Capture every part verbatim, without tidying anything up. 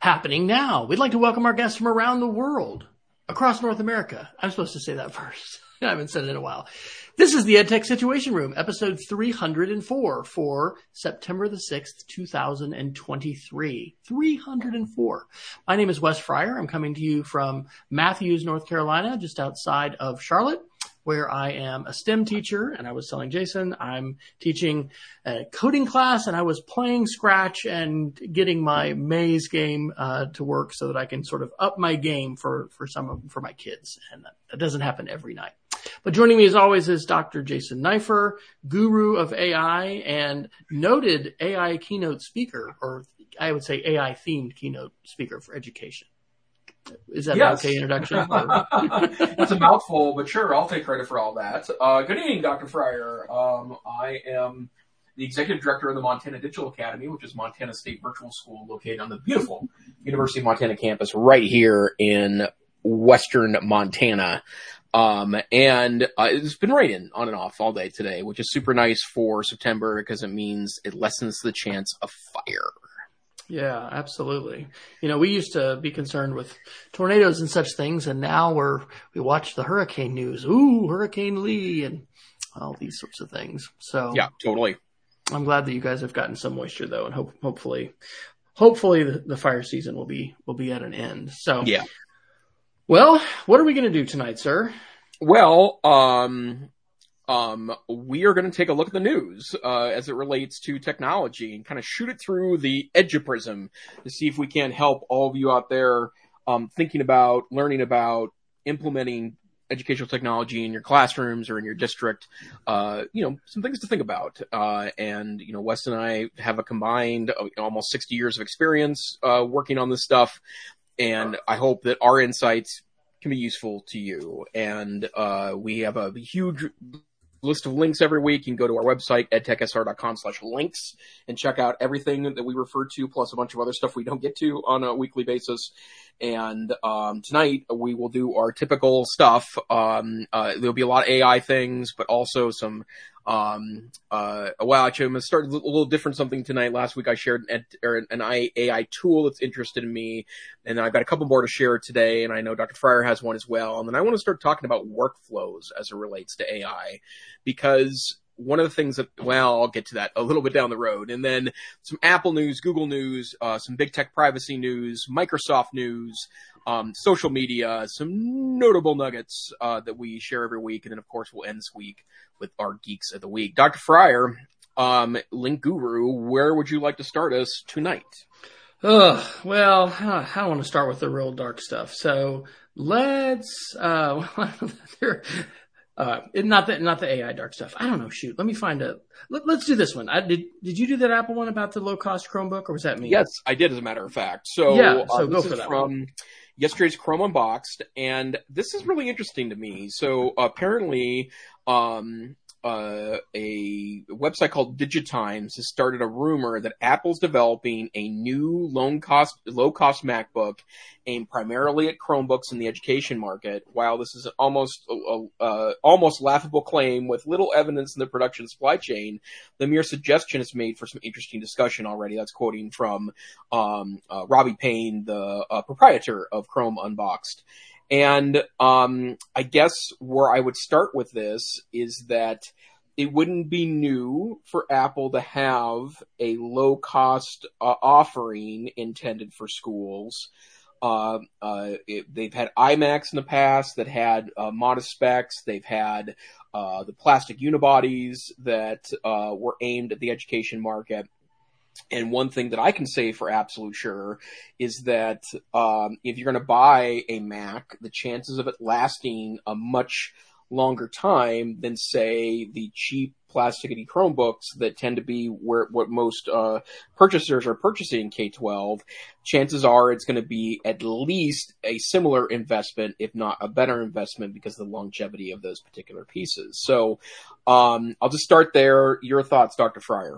happening now. We'd like to welcome our guests from around the world, across North America. I'm supposed to say that first. I haven't said it in a while. This is the EdTech Situation Room, episode three hundred four for September the sixth, two thousand twenty-three. three hundred four. My name is Wes Fryer. I'm coming to you from Matthews, North Carolina, just outside of Charlotte, where I am a STEM teacher. And I was telling Jason, I'm teaching a coding class, and I was playing Scratch and getting my maze game uh, to work so that I can sort of up my game for, for some of, for my kids. And that, that doesn't happen every night. But joining me as always is Doctor Jason Neiffer, guru of A I and noted A I keynote speaker, or I would say A I themed keynote speaker for education. Is that yes. an okay introduction? It's a mouthful, but sure, I'll take credit for all that. Uh, good evening, Doctor Fryer. Um, I am the executive director of the Montana Digital Academy, which is Montana State Virtual School located on the beautiful University of Montana campus right here in western Montana. Um, and uh, it's been raining on and off all day today, which is super nice for September because it means it lessens the chance of fire. Yeah, absolutely. You know, we used to be concerned with tornadoes and such things, and now we're, we watch the hurricane news. Ooh, Hurricane Lee and all these sorts of things. So yeah, totally. I'm glad that you guys have gotten some moisture though, and hope, hopefully, hopefully the, the fire season will be, will be at an end. So yeah. Well, what are we going to do tonight, sir? Well, um, um, we are going to take a look at the news uh, as it relates to technology and kind of shoot it through the EduPrism to see if we can help all of you out there um, thinking about, learning about, implementing educational technology in your classrooms or in your district. Uh, you know, some things to think about. Uh, and, you know, Wes and I have a combined uh, almost sixty years of experience uh, working on this stuff. And I hope that our insights can be useful to you. And uh, we have a huge list of links every week. You can go to our website, edtechsr.com slash links, and check out everything that we refer to, plus a bunch of other stuff we don't get to on a weekly basis. And um, tonight we will do our typical stuff. Um, uh, there'll be a lot of A I things, but also some Um, uh, well, actually, I'm going to start a little different something tonight. Last week I shared an, or an A I tool that's interested in me, and I've got a couple more to share today, and I know Doctor Fryer has one as well. And then I want to start talking about workflows as it relates to A I, because one of the things that, well, I'll get to that a little bit down the road. And then some Apple news, Google news, uh, some big tech privacy news, Microsoft news, um, social media, some notable nuggets, uh, that we share every week. And then, of course, we'll end this week with our Geeks of the Week. Doctor Fryer, um, Link Guru, where would you like to start us tonight? Ugh, well, I don't want to start with the real dark stuff. So let's, uh, uh, not the, not the A I dark stuff. I don't know. Shoot. Let me find a, let, let's do this one. I did, did you do that Apple one about the low cost Chromebook, or was that me? Yes, I did, as a matter of fact. So, yeah, so uh, go this for is that from one. Yesterday's Chrome Unboxed, and this is really interesting to me. So apparently, um, uh, a website called Digitimes has started a rumor that Apple's developing a new low cost, low cost MacBook aimed primarily at Chromebooks in the education market. While this is almost, uh, uh, almost laughable claim with little evidence in the production supply chain, the mere suggestion is made for some interesting discussion already. That's quoting from, um, uh, Robbie Payne, the uh, proprietor of Chrome Unboxed. And um, I guess where I would start with this is that it wouldn't be new for Apple to have a low-cost uh, offering intended for schools. Uh, uh, it, they've had iMacs in the past that had uh, modest specs. They've had uh, the plastic unibodies that uh, were aimed at the education market. And one thing that I can say for absolute sure is that um, if you're going to buy a Mac, the chances of it lasting a much longer time than, say, the cheap plasticky Chromebooks that tend to be where what most uh, purchasers are purchasing K twelve, chances are it's going to be at least a similar investment, if not a better investment, because of the longevity of those particular pieces. So um, I'll just start there. Your thoughts, Doctor Fryer?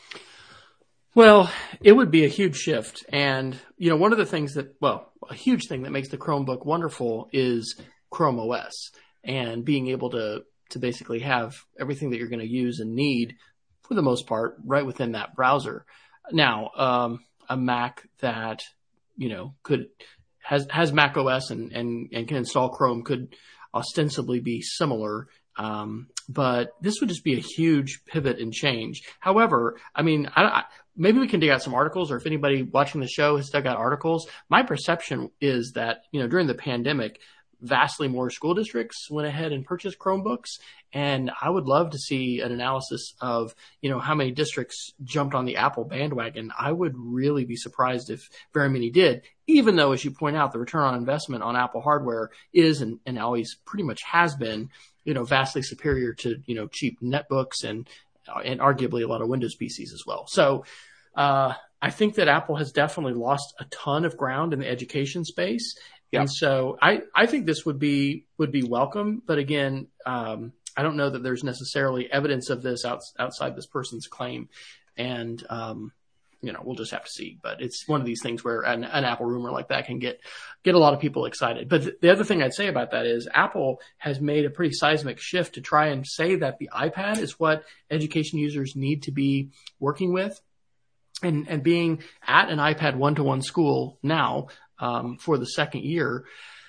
Well, it would be a huge shift. And, you know, one of the things that, well, a huge thing that makes the Chromebook wonderful is Chrome O S and being able to, to basically have everything that you're going to use and need, for the most part, right within that browser. Now, um, a Mac that, you know, could has has Mac O S and and and can install Chrome could ostensibly be similar. Um, but this would just be a huge pivot and change. However, I mean, I, I, maybe we can dig out some articles, or if anybody watching the show has dug out articles, my perception is that, you know, during the pandemic, vastly more school districts went ahead and purchased Chromebooks. And I would love to see an analysis of, you know, how many districts jumped on the Apple bandwagon. I would really be surprised if very many did, even though, as you point out, the return on investment on Apple hardware is and, and always pretty much has been, you know, vastly superior to, you know, cheap netbooks and, and arguably a lot of Windows P Cs as well. So, uh, I think that Apple has definitely lost a ton of ground in the education space. Yeah. And so I, I think this would be would be welcome. But again, um, I don't know that there's necessarily evidence of this out, outside this person's claim. And, um, you know, we'll just have to see. But it's one of these things where an, an Apple rumor like that can get get a lot of people excited. But th- the other thing I'd say about that is Apple has made a pretty seismic shift to try and say that the iPad is what education users need to be working with. And, and being at an iPad one-to-one school now, Um, for the second year,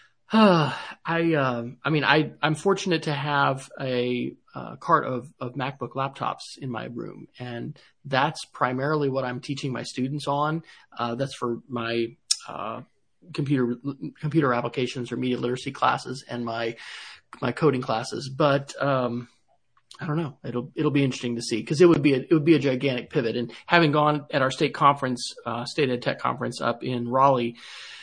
uh, I, um, I mean, I, I'm fortunate to have a, uh, cart of, of MacBook laptops in my room, and that's primarily what I'm teaching my students on. Uh, that's for my, uh, computer, computer applications or media literacy classes and my, my coding classes. But, um, I don't know. It'll it'll be interesting to see, because it would be a, it would be a gigantic pivot. And having gone at our state conference, uh, State Ed Tech conference up in Raleigh,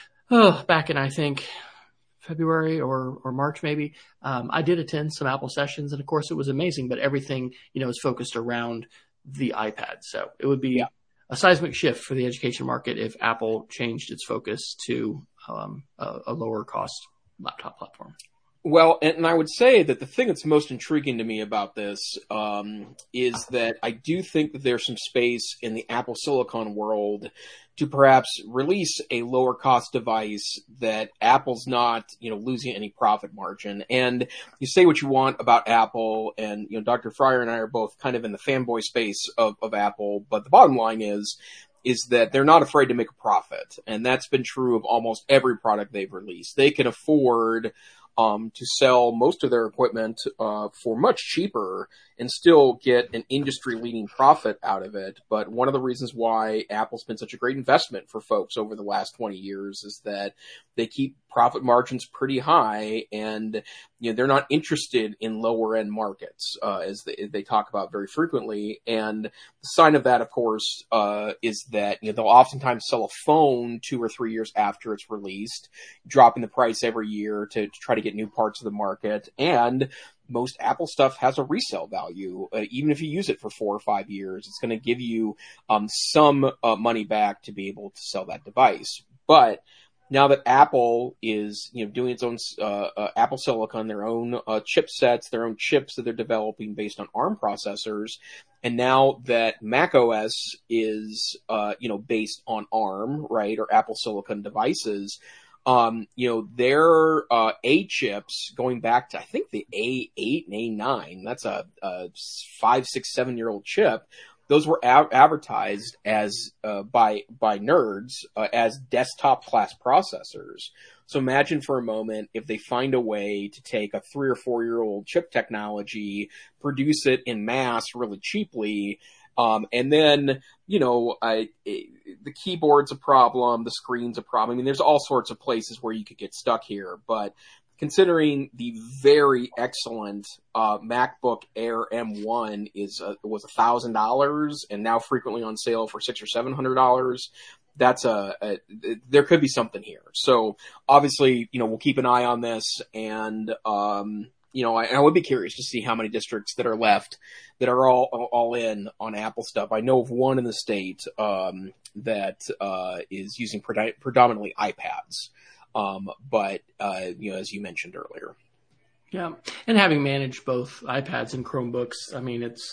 oh, back in I think February or or March maybe, um, I did attend some Apple sessions, and of course it was amazing. But everything, you know, is focused around the iPad. So it would be yeah. a seismic shift for the education market if Apple changed its focus to um, a, a lower cost laptop platform. Well, and I would say that the thing that's most intriguing to me about this um, is that I do think that there's some space in the Apple Silicon world to perhaps release a lower cost device that Apple's not, you know, losing any profit margin. And you say what you want about Apple, and, you know, Doctor Fryer and I are both kind of in the fanboy space of, of Apple, but the bottom line is, is that they're not afraid to make a profit. And that's been true of almost every product they've released. They can afford Um, to sell most of their equipment uh, for much cheaper and still get an industry-leading profit out of it. But one of the reasons why Apple's been such a great investment for folks over the last twenty years is that they keep profit margins pretty high, and you know they're not interested in lower-end markets, uh, as they, they talk about very frequently. And the sign of that, of course, uh, is that you know they'll oftentimes sell a phone two or three years after it's released, dropping the price every year to, to try to get new parts of the market. And most Apple stuff has a resale value. Uh, even if you use it for four or five years, it's going to give you um, some uh, money back to be able to sell that device. But now that Apple is, you know, doing its own uh, uh, Apple Silicon, their own uh, chipsets, their own chips that they're developing based on ARM processors, and now that macOS is, uh, you know, based on ARM, right, or Apple Silicon devices, Um, you know, their uh, A chips going back to, I think, the A eight and A nine, that's a, a five, six, seven year old chip. Those were a- advertised as uh, by by nerds uh, as desktop class processors. So imagine for a moment if they find a way to take a three or four year old chip technology, produce it in mass really cheaply. Um, and then, you know, I, it, the keyboard's a problem, the screen's a problem. I mean, there's all sorts of places where you could get stuck here. But considering the very excellent uh, MacBook Air M one is uh, was a thousand dollars and now frequently on sale for six or seven hundred dollars, that's a, a there could be something here. So obviously, you know, we'll keep an eye on this, and um, you know, I, I would be curious to see how many districts that are left that are all all in on Apple stuff. I know of one in the state um, that uh, is using pred- predominantly iPads, um, but uh, you know, as you mentioned earlier, yeah, and having managed both iPads and Chromebooks, I mean, it's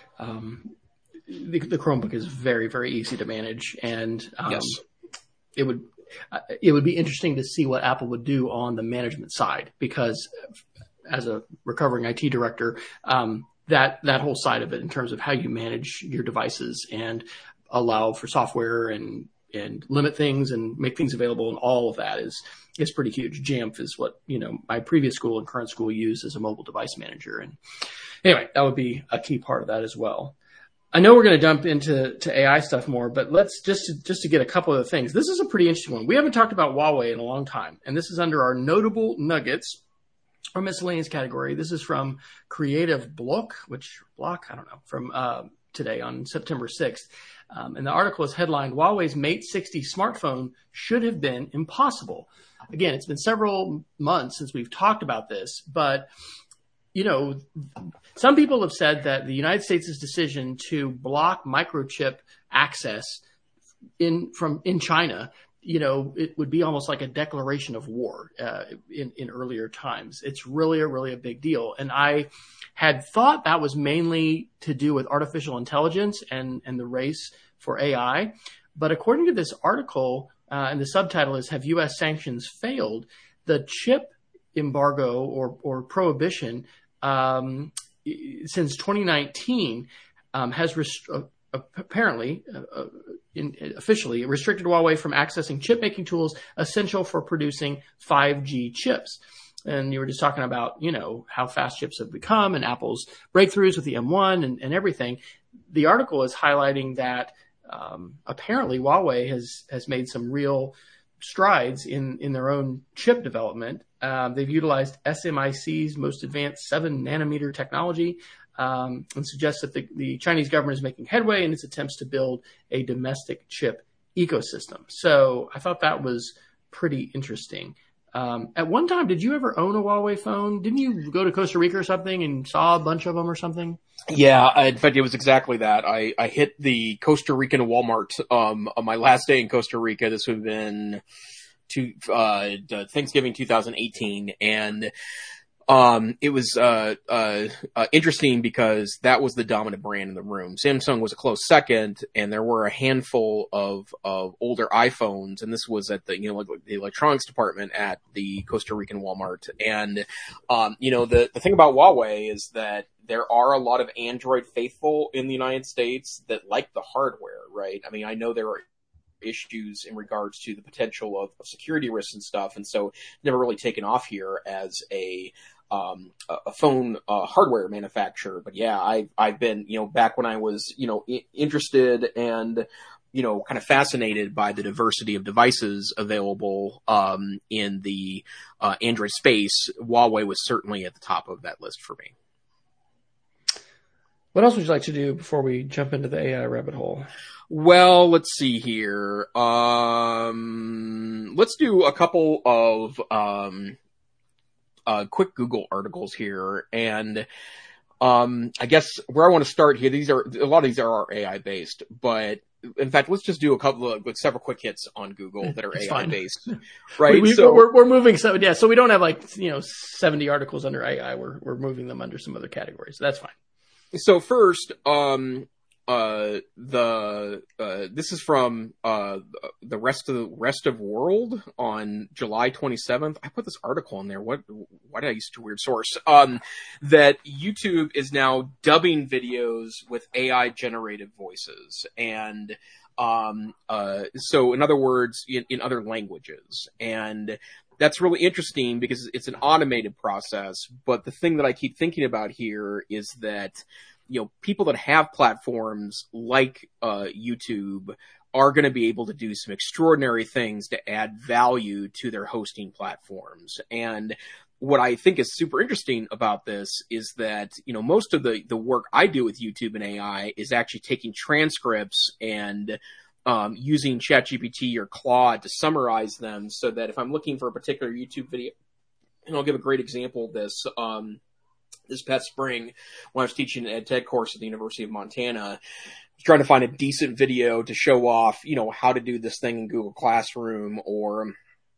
um, the, the Chromebook is very very easy to manage, and um, yes. it would it would be interesting to see what Apple would do on the management side, because as a recovering I T director, um, that, that whole side of it in terms of how you manage your devices and allow for software and and limit things and make things available, and all of that is is pretty huge. Jamf is what, you know, my previous school and current school use as a mobile device manager. And anyway, that would be a key part of that as well. I know we're going to jump into to A I stuff more, but let's just to, just to get a couple of things. This is a pretty interesting one. We haven't talked about Huawei in a long time, and this is under our notable nuggets or miscellaneous category. This is from Creative Block, which block I don't know from uh, today on September sixth, um, and the article is headlined "Huawei's Mate sixty smartphone should have been impossible." Again, it's been several months since we've talked about this, but you know, some people have said that the United States' decision to block microchip access in from in China, you know, it would be almost like a declaration of war uh, in, in earlier times. It's really, a really a big deal. And I had thought that was mainly to do with artificial intelligence and, and the race for A I. But according to this article, uh, and the subtitle is, "Have U S Sanctions Failed?" The chip embargo or, or prohibition um, since twenty nineteen um, has rest- uh, apparently, uh, in, officially restricted Huawei from accessing chip making tools essential for producing five G chips. And you were just talking about, you know, how fast chips have become and Apple's breakthroughs with the M one and, and everything. The article is highlighting that um, apparently Huawei has has made some real strides in, in their own chip development. Um, they've utilized S M I C's most advanced seven nanometer technology um, and suggests that the, the Chinese government is making headway in its attempts to build a domestic chip ecosystem. So I thought that was pretty interesting. Um, at one time, did you ever own a Huawei phone? Didn't you go to Costa Rica or something and saw a bunch of them or something? Yeah, I, in fact, it was exactly that. I, I hit the Costa Rican Walmart um, on my last day in Costa Rica. This would have been to, uh, Thanksgiving two thousand eighteen, and um, it was uh, uh, uh, interesting because that was the dominant brand in the room. Samsung was a close second, and there were a handful of, of older iPhones, and this was at the, you know, the electronics department at the Costa Rican Walmart. And um, you know, the the thing about Huawei is that there are a lot of Android faithful in the United States that like the hardware, right? I mean, I know there are issues in regards to the potential of, of security risks and stuff, and so never really taken off here as a um a phone uh, hardware manufacturer. But yeah, I I've been, you know, back when I was, you know, I- interested and, you know, kind of fascinated by the diversity of devices available um in the uh, Android space, Huawei was certainly at the top of that list for me. What else would you like to do before we jump into the A I rabbit hole? Well, let's see here. Um, let's do a couple of um, uh, quick Google articles here. And um, I guess where I want to start here, these are a lot of these are A I based, but in fact, let's just do a couple of like, several quick hits on Google that are it's A I fine. based, right? we, we, so we're, we're moving so yeah, so we don't have like, you know, seventy articles under A I. We're we're moving them under some other categories. So that's fine. So first, um, uh, the, uh, this is from, uh, the rest of the rest of world on July twenty-seventh. I put this article in there. What, why did I use such a weird source? Um, that YouTube is now dubbing videos with A I generated voices. And, um, uh, so in other words, in, in other languages. And that's really interesting because it's an automated process. But the thing that I keep thinking about here is that, you know, people that have platforms like uh, YouTube are going to be able to do some extraordinary things to add value to their hosting platforms. And what I think is super interesting about this is that, you know, most of the, the work I do with YouTube and A I is actually taking transcripts and Um, using ChatGPT or Claude to summarize them so that if I'm looking for a particular YouTube video, and I'll give a great example of this, um, this past spring when I was teaching an ed tech course at the University of Montana, I was trying to find a decent video to show off, you know, how to do this thing in Google Classroom or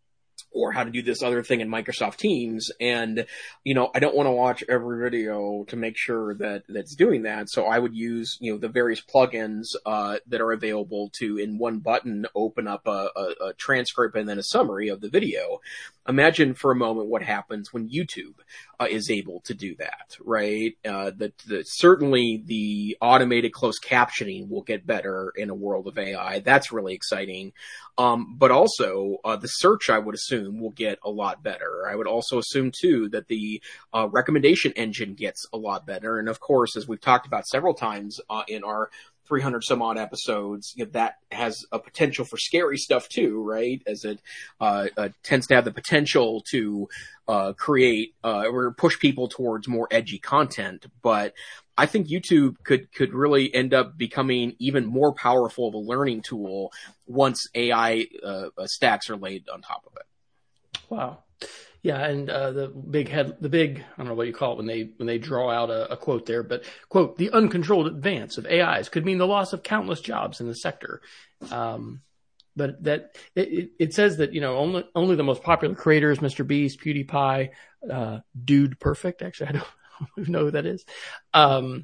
or how to do this other thing in Microsoft Teams. And, you know, I don't want to watch every video to make sure that that's doing that. So I would use, you know, the various plugins, uh, that are available to, in one button, open up a, a, a transcript and then a summary of the video. Imagine for a moment what happens when YouTube uh, is able to do that, right? Uh, that, that certainly the automated closed captioning will get better in a world of A I. That's really exciting. Um, but also, uh, the search, I would assume, will get a lot better. I would also assume, too, that the uh, recommendation engine gets a lot better. And of course, as we've talked about several times uh, in our three hundred some odd episodes, you know, that has a potential for scary stuff too, right? As it uh, uh, tends to have the potential to uh, create uh, or push people towards more edgy content. But I think YouTube could could really end up becoming even more powerful of a learning tool once A I uh, stacks are laid on top of it. Wow. Yeah, and uh, the big head, the big, I don't know what you call it when they when they draw out a, a quote there, but quote, the uncontrolled advance of A Is could mean the loss of countless jobs in the sector. Um, but that it, it says that, you know, only only the most popular creators, Mister Beast, PewDiePie, uh, Dude Perfect, actually, I don't, I don't know who that is, um,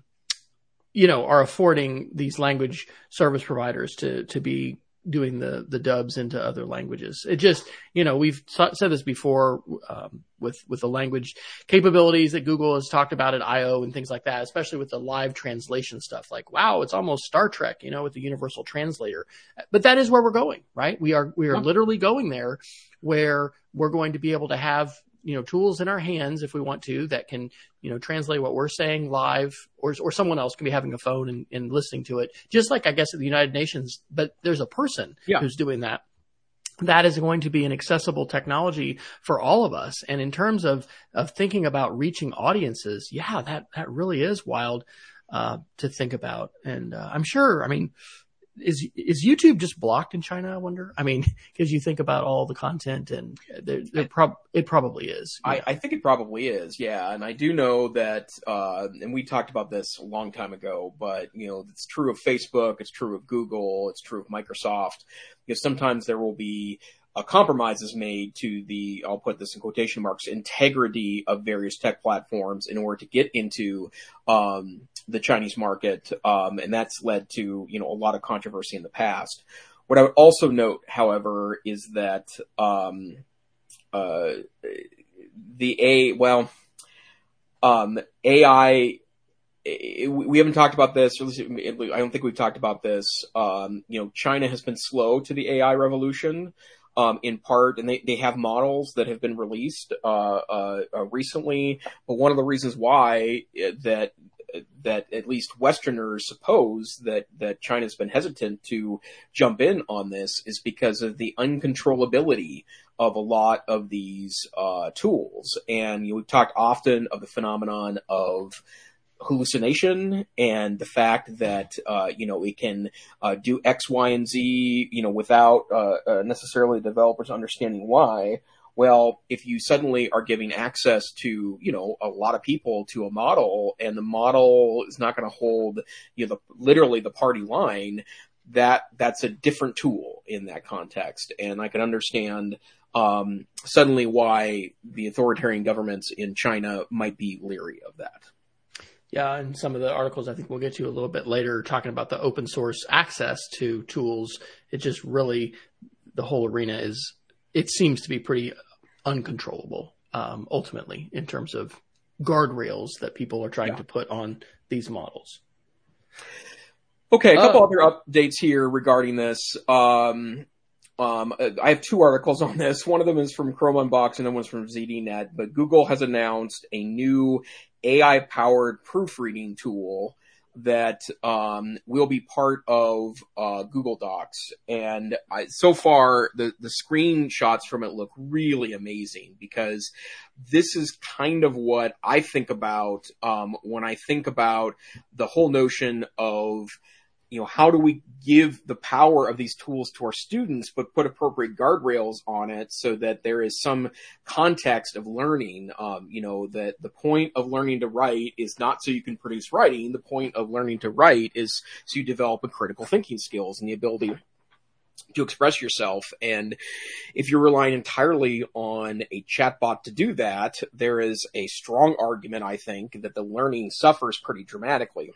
you know, are affording these language service providers to to be doing the, the dubs into other languages. It just, you know, we've said this before, um, with, with the language capabilities that Google has talked about at I O and things like that, especially with the live translation stuff. Like, wow, it's almost Star Trek, you know, with the universal translator. But that is where we're going, right? We are, we are literally going there where we're going to be able to have, you know, tools in our hands if we want to that can, you know, translate what we're saying live, or or someone else can be having a phone and, and listening to it, just like I guess at the United Nations, but there's a person yeah. who's doing that. That is going to be an accessible technology for all of us. And in terms of, of thinking about reaching audiences, yeah, that, that really is wild, uh, to think about. And, uh, I'm sure, I mean, Is is YouTube just blocked in China, I wonder? I mean, because you think about all the content, and they're, they're prob- it probably is. I, I think it probably is, yeah. And I do know that, uh, and we talked about this a long time ago, but, you know, it's true of Facebook, it's true of Google, it's true of Microsoft. Because sometimes there will be uh, compromises made to the, I'll put this in quotation marks, integrity of various tech platforms in order to get into um the Chinese market, um, and that's led to, you know, a lot of controversy in the past. What I would also note, however, is that um, uh, the A, well, um, A I, it, we haven't talked about this, or at least I don't think we've talked about this. Um, you know, China has been slow to the A I revolution. Um, in part, and they, they have models that have been released uh, uh, uh, recently, but one of the reasons why that that at least Westerners suppose that, that China's been hesitant to jump in on this is because of the uncontrollability of a lot of these uh, tools. And you know, we've talked often of the phenomenon of hallucination and the fact that, uh, you know, it can uh, do X, Y, and Z, you know, without uh, uh, necessarily developers understanding why. Well, if you suddenly are giving access to, you know, a lot of people to a model, and the model is not going to hold, you know, the, literally the party line, that that's a different tool in that context. And I can understand um, suddenly why the authoritarian governments in China might be leery of that. Yeah, and some of the articles I think we'll get to a little bit later talking about the open source access to tools. It just really, the whole arena is, it seems to be pretty uncontrollable, um, ultimately, in terms of guardrails that people are trying yeah. to put on these models. Okay, a couple uh, other updates here regarding this. Um, um, I have two articles on this. One of them is from Chrome Unboxed and then one's from Z D Net. But Google has announced a new A I-powered proofreading tool that um, will be part of uh, Google Docs. And I, so far, the, the screenshots from it look really amazing, because this is kind of what I think about um, when I think about the whole notion of, you know, how do we give the power of these tools to our students, but put appropriate guardrails on it so that there is some context of learning. Um, you know, that the point of learning to write is not so you can produce writing. The point of learning to write is so you develop a critical thinking skills and the ability to express yourself. And if you're relying entirely on a chatbot to do that, there is a strong argument, I think, that the learning suffers pretty dramatically.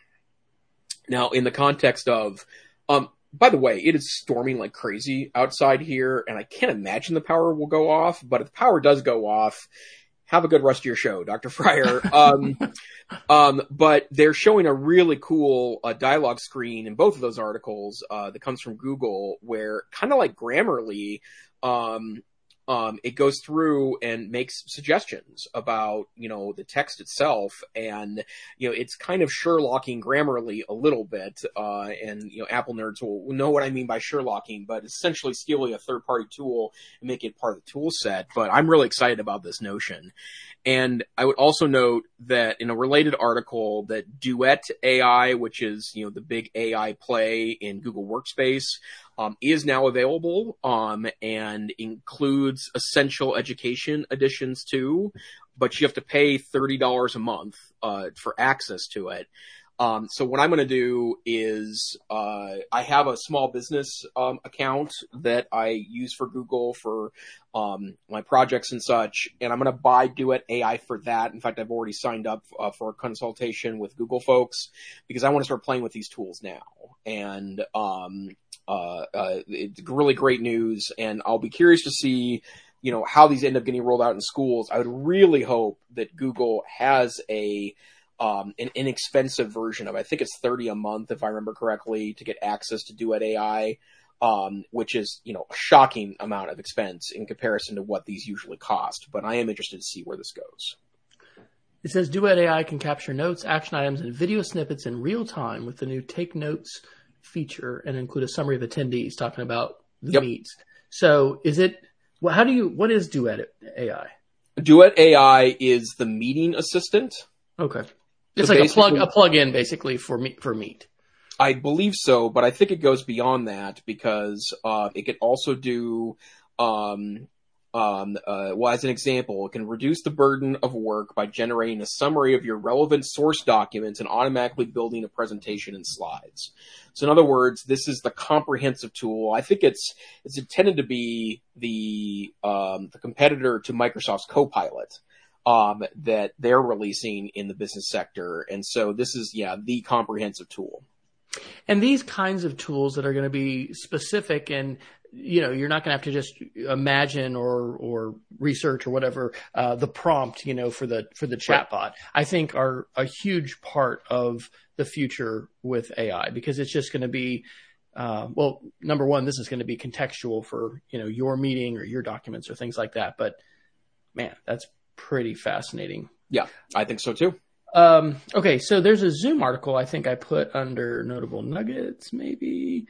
Now, in the context of, um, by the way, it is storming like crazy outside here, and I can't imagine the power will go off, but if the power does go off, have a good rest of your show, Doctor Fryer. Um, um, but they're showing a really cool uh, dialogue screen in both of those articles uh, that comes from Google, where kind of like Grammarly, um, um, it goes through and makes suggestions about, you know, the text itself. And, you know, it's kind of Sherlocking Grammarly a little bit. Uh, and, you know, Apple nerds will know what I mean by Sherlocking, but essentially stealing a third party tool and making it part of the tool set. But I'm really excited about this notion. And I would also note that in a related article that Duet A I, which is, you know, the big A I play in Google Workspace, um, is now available, um, and includes essential education editions too, but you have to pay thirty dollars a month, uh, for access to it. Um, so what I'm going to do is, uh, I have a small business, um, account that I use for Google for, um, my projects and such. And I'm going to buy Duet A I for that. In fact, I've already signed up uh, for a consultation with Google folks because I want to start playing with these tools now. And, um, uh, uh, it's really great news. And I'll be curious to see, you know, how these end up getting rolled out in schools. I would really hope that Google has a, Um, an inexpensive version of it. I think it's thirty a month, if I remember correctly, to get access to Duet A I, um, which is, you know, a shocking amount of expense in comparison to what these usually cost. But I am interested to see where this goes. It says Duet A I can capture notes, action items, and video snippets in real time with the new Take Notes feature and include a summary of attendees talking about the Yep. meets. So is it, well, how do you, what is Duet A I? Duet A I is the meeting assistant. Okay. It's So like a plug, basically- a plug-in basically for me, for Meet. I believe so, but I think it goes beyond that because uh, it could also do, um, um, uh, well, as an example, it can reduce the burden of work by generating a summary of your relevant source documents and automatically building a presentation and slides. So in other words, this is the comprehensive tool. I think it's it's intended to be the um, the competitor to Microsoft's Copilot. Um, that they're releasing in the business sector. And so this is, yeah, the comprehensive tool. And these kinds of tools that are going to be specific and, you know, you're not going to have to just imagine or, or research or whatever, uh, the prompt, you know, for the, for the chatbot, right. I think are a huge part of the future with A I because it's just going to be, uh, well, number one, this is going to be contextual for, you know, your meeting or your documents or things like that. But man, that's pretty fascinating. Yeah, I think so too. Um, okay, so there's a Zoom article I think I put under notable nuggets, maybe.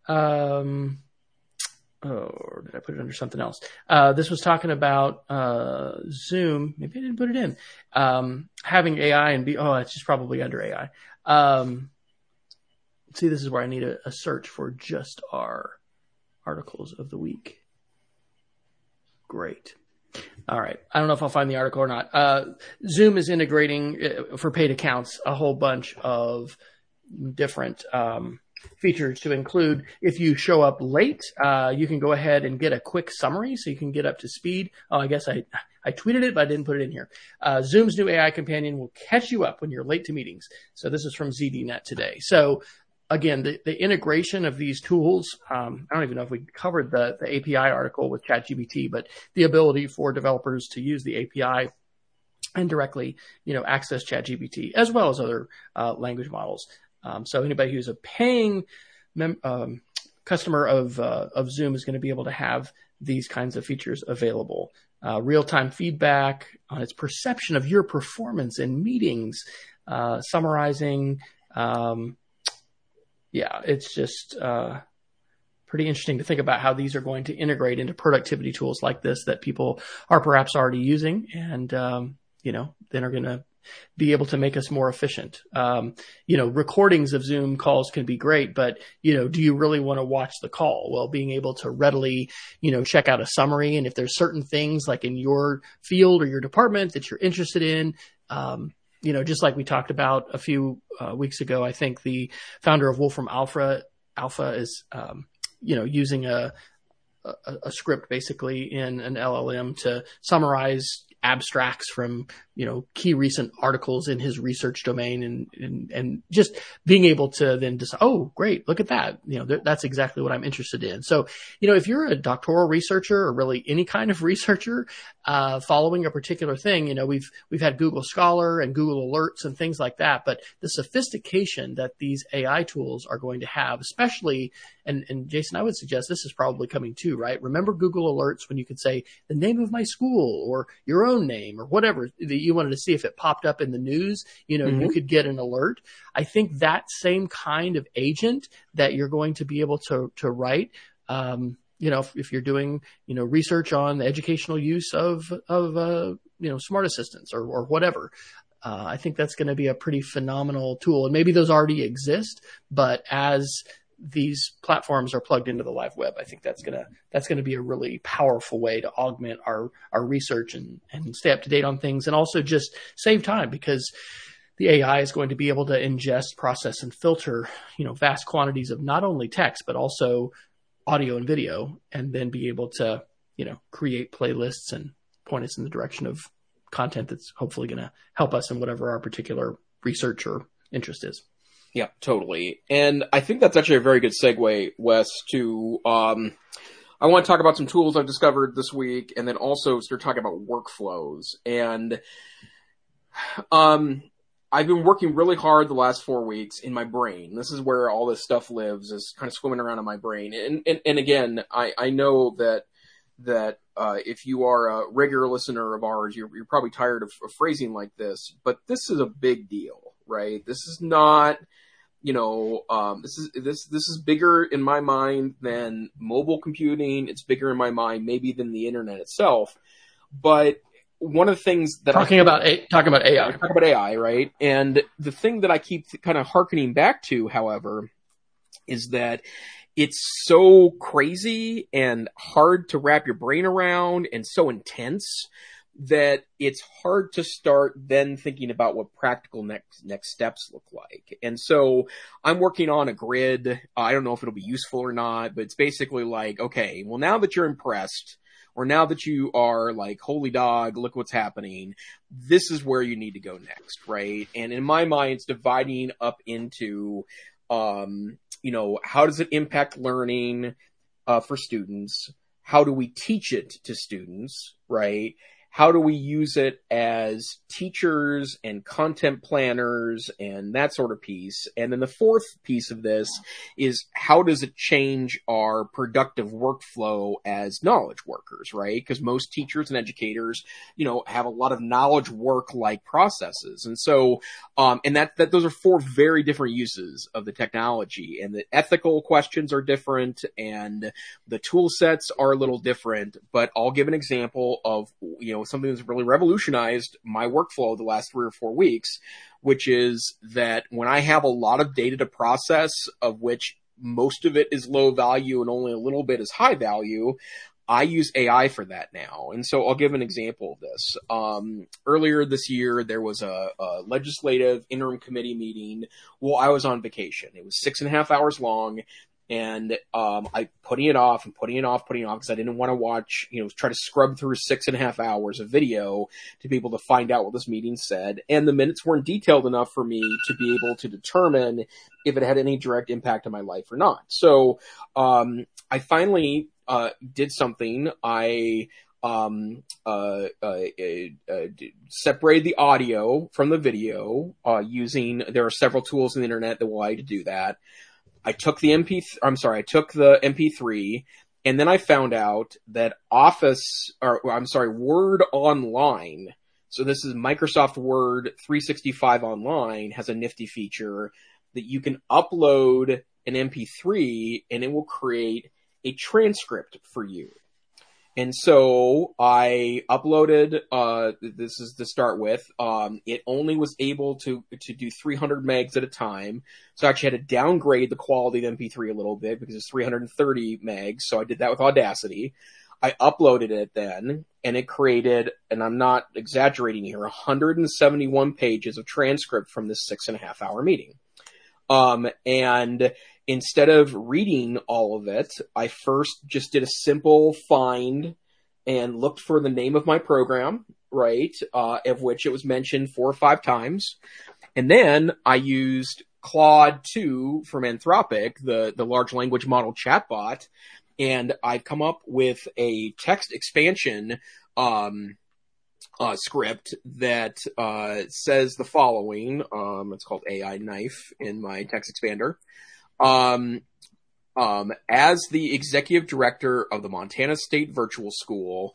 Um, oh, or did I put it under something else? Uh, this was talking about uh, Zoom. Maybe I didn't put it in. Um, having A I and be, oh, it's just probably under A I. Um, see, this is where I need a, a search for just our articles of the week. Great. All right. I don't know if I'll find the article or not. Uh, Zoom is integrating uh, for paid accounts a whole bunch of different um, features to include if you show up late, uh, you can go ahead and get a quick summary so you can get up to speed. Oh, I guess I, I tweeted it, but I didn't put it in here. Uh, Zoom's new A I companion will catch you up when you're late to meetings. So this is from Z D Net today. So again, the, the integration of these tools, um, I don't even know if we covered the, the A P I article with ChatGPT, but the ability for developers to use the A P I and directly, you know, access ChatGPT as well as other uh, language models. Um, so anybody who's a paying mem- um, customer of uh, of Zoom is going to be able to have these kinds of features available. Uh, real-time feedback on its perception of your performance in meetings, uh, summarizing, um, Yeah, it's just uh, pretty interesting to think about how these are going to integrate into productivity tools like this that people are perhaps already using and, um, you know, then are going to be able to make us more efficient. Um, you know, recordings of Zoom calls can be great, but, you know, do you really want to watch the call? Well, being able to readily, you know, check out a summary. And if there's certain things like in your field or your department that you're interested in, um, you know, just like we talked about a few uh, weeks ago, I think the founder of Wolfram Alpha, Alpha is um, you know, using a, a, a script basically in an L L M to summarize abstracts from, you know, key recent articles in his research domain, and, and, and just being able to then decide, oh, great, look at that. You know, th- that's exactly what I'm interested in. So, you know, if you're a doctoral researcher or really any kind of researcher, uh, following a particular thing, you know, we've, we've had Google Scholar and Google Alerts and things like that, but the sophistication that these A I tools are going to have, especially, and, and Jason, I would suggest this is probably coming too, right? Remember Google Alerts when you could say the name of my school or your own name or whatever that you wanted to see if it popped up in the news, you know, mm-hmm. you could get an alert. I think that same kind of agent that you're going to be able to, to write, um, you know, if, if you're doing, you know, research on the educational use of, of, uh, you know, smart assistants or, or whatever. Uh, I think that's going to be a pretty phenomenal tool, and maybe those already exist, but as these platforms are plugged into the live web, I think that's going to, that's going to be a really powerful way to augment our, our research and, and stay up to date on things, and also just save time, because the A I is going to be able to ingest, process, and filter, you know, vast quantities of not only text, but also audio and video, and then be able to, you know, create playlists and point us in the direction of content that's hopefully going to help us in whatever our particular research or interest is. Yeah, totally. And I think that's actually a very good segue, Wes, to, um, I want to talk about some tools I've discovered this week, and then also start talking about workflows. And, um, I've been working really hard the last four weeks in my brain. This is where all this stuff lives, is kind of swimming around in my brain. And, and, and again, I, I know that, that, uh, if you are a regular listener of ours, you're, you're probably tired of, of phrasing like this, but this is a big deal, right? This is not, you know, um, this is, this, this is bigger in my mind than mobile computing. It's bigger in my mind, maybe, than the internet itself. But one of the things that talking I, about a, talking about A I, talking about A I, right? And the thing that I keep kind of hearkening back to, however, is that it's so crazy and hard to wrap your brain around, and so intense, that it's hard to start then thinking about what practical next next steps look like. And so I'm working on a grid. I don't know if it'll be useful or not, but it's basically like, okay, well, now that you're impressed, or now that you are like, holy dog, look what's happening, this is where you need to go next, right? And in my mind, it's dividing up into, um, you know, how does it impact learning uh, for students? How do we teach it to students, right? How do we use it as teachers and content planners and that sort of piece? And then the fourth piece of this is, how does it change our productive workflow as knowledge workers, right? Because most teachers and educators, you know, have a lot of knowledge work-like processes. And so, um, and that, that those are four very different uses of the technology, and the ethical questions are different, and the tool sets are a little different. But I'll give an example of, you know, something that's really revolutionized my workflow the last three or four weeks, which is that when I have a lot of data to process, of which most of it is low value and only a little bit is high value, I use A I for that now. And so I'll give an example of this. Um, earlier this year, there was a, a legislative interim committee meeting. Well, I was on vacation. It was six and a half hours long. And, um, I putting it off and putting it off, putting it off, because I didn't want to watch, you know, try to scrub through six and a half hours of video to be able to find out what this meeting said. And the minutes weren't detailed enough for me to be able to determine if it had any direct impact on my life or not. So, um, I finally, uh, did something. I, um, uh, uh, uh, uh, separated the audio from the video, uh, using, there are several tools on the internet that will allow you to do that. I took the M P, th- I'm sorry, I took the M P three, and then I found out that Office, or I'm sorry, Word Online, so this is Microsoft Word three sixty-five Online, has a nifty feature that you can upload an M P three and it will create a transcript for you. And so I uploaded, uh, this is to start with, um, it only was able to, to do three hundred megs at a time. So I actually had to downgrade the quality of the M P three a little bit because it's three hundred thirty megs. So I did that with Audacity. I uploaded it then, and it created, and I'm not exaggerating here, one hundred seventy-one pages of transcript from this six and a half hour meeting. Um, and instead of reading all of it, I first just did a simple find and looked for the name of my program, right, uh, of which it was mentioned four or five times. And then I used Claude two from Anthropic, the, the large language model chatbot, and I've come up with a text expansion um, uh, script that uh, says the following. Um, it's called A I Knife in my text expander. Um, um, as the executive director of the Montana State Virtual School,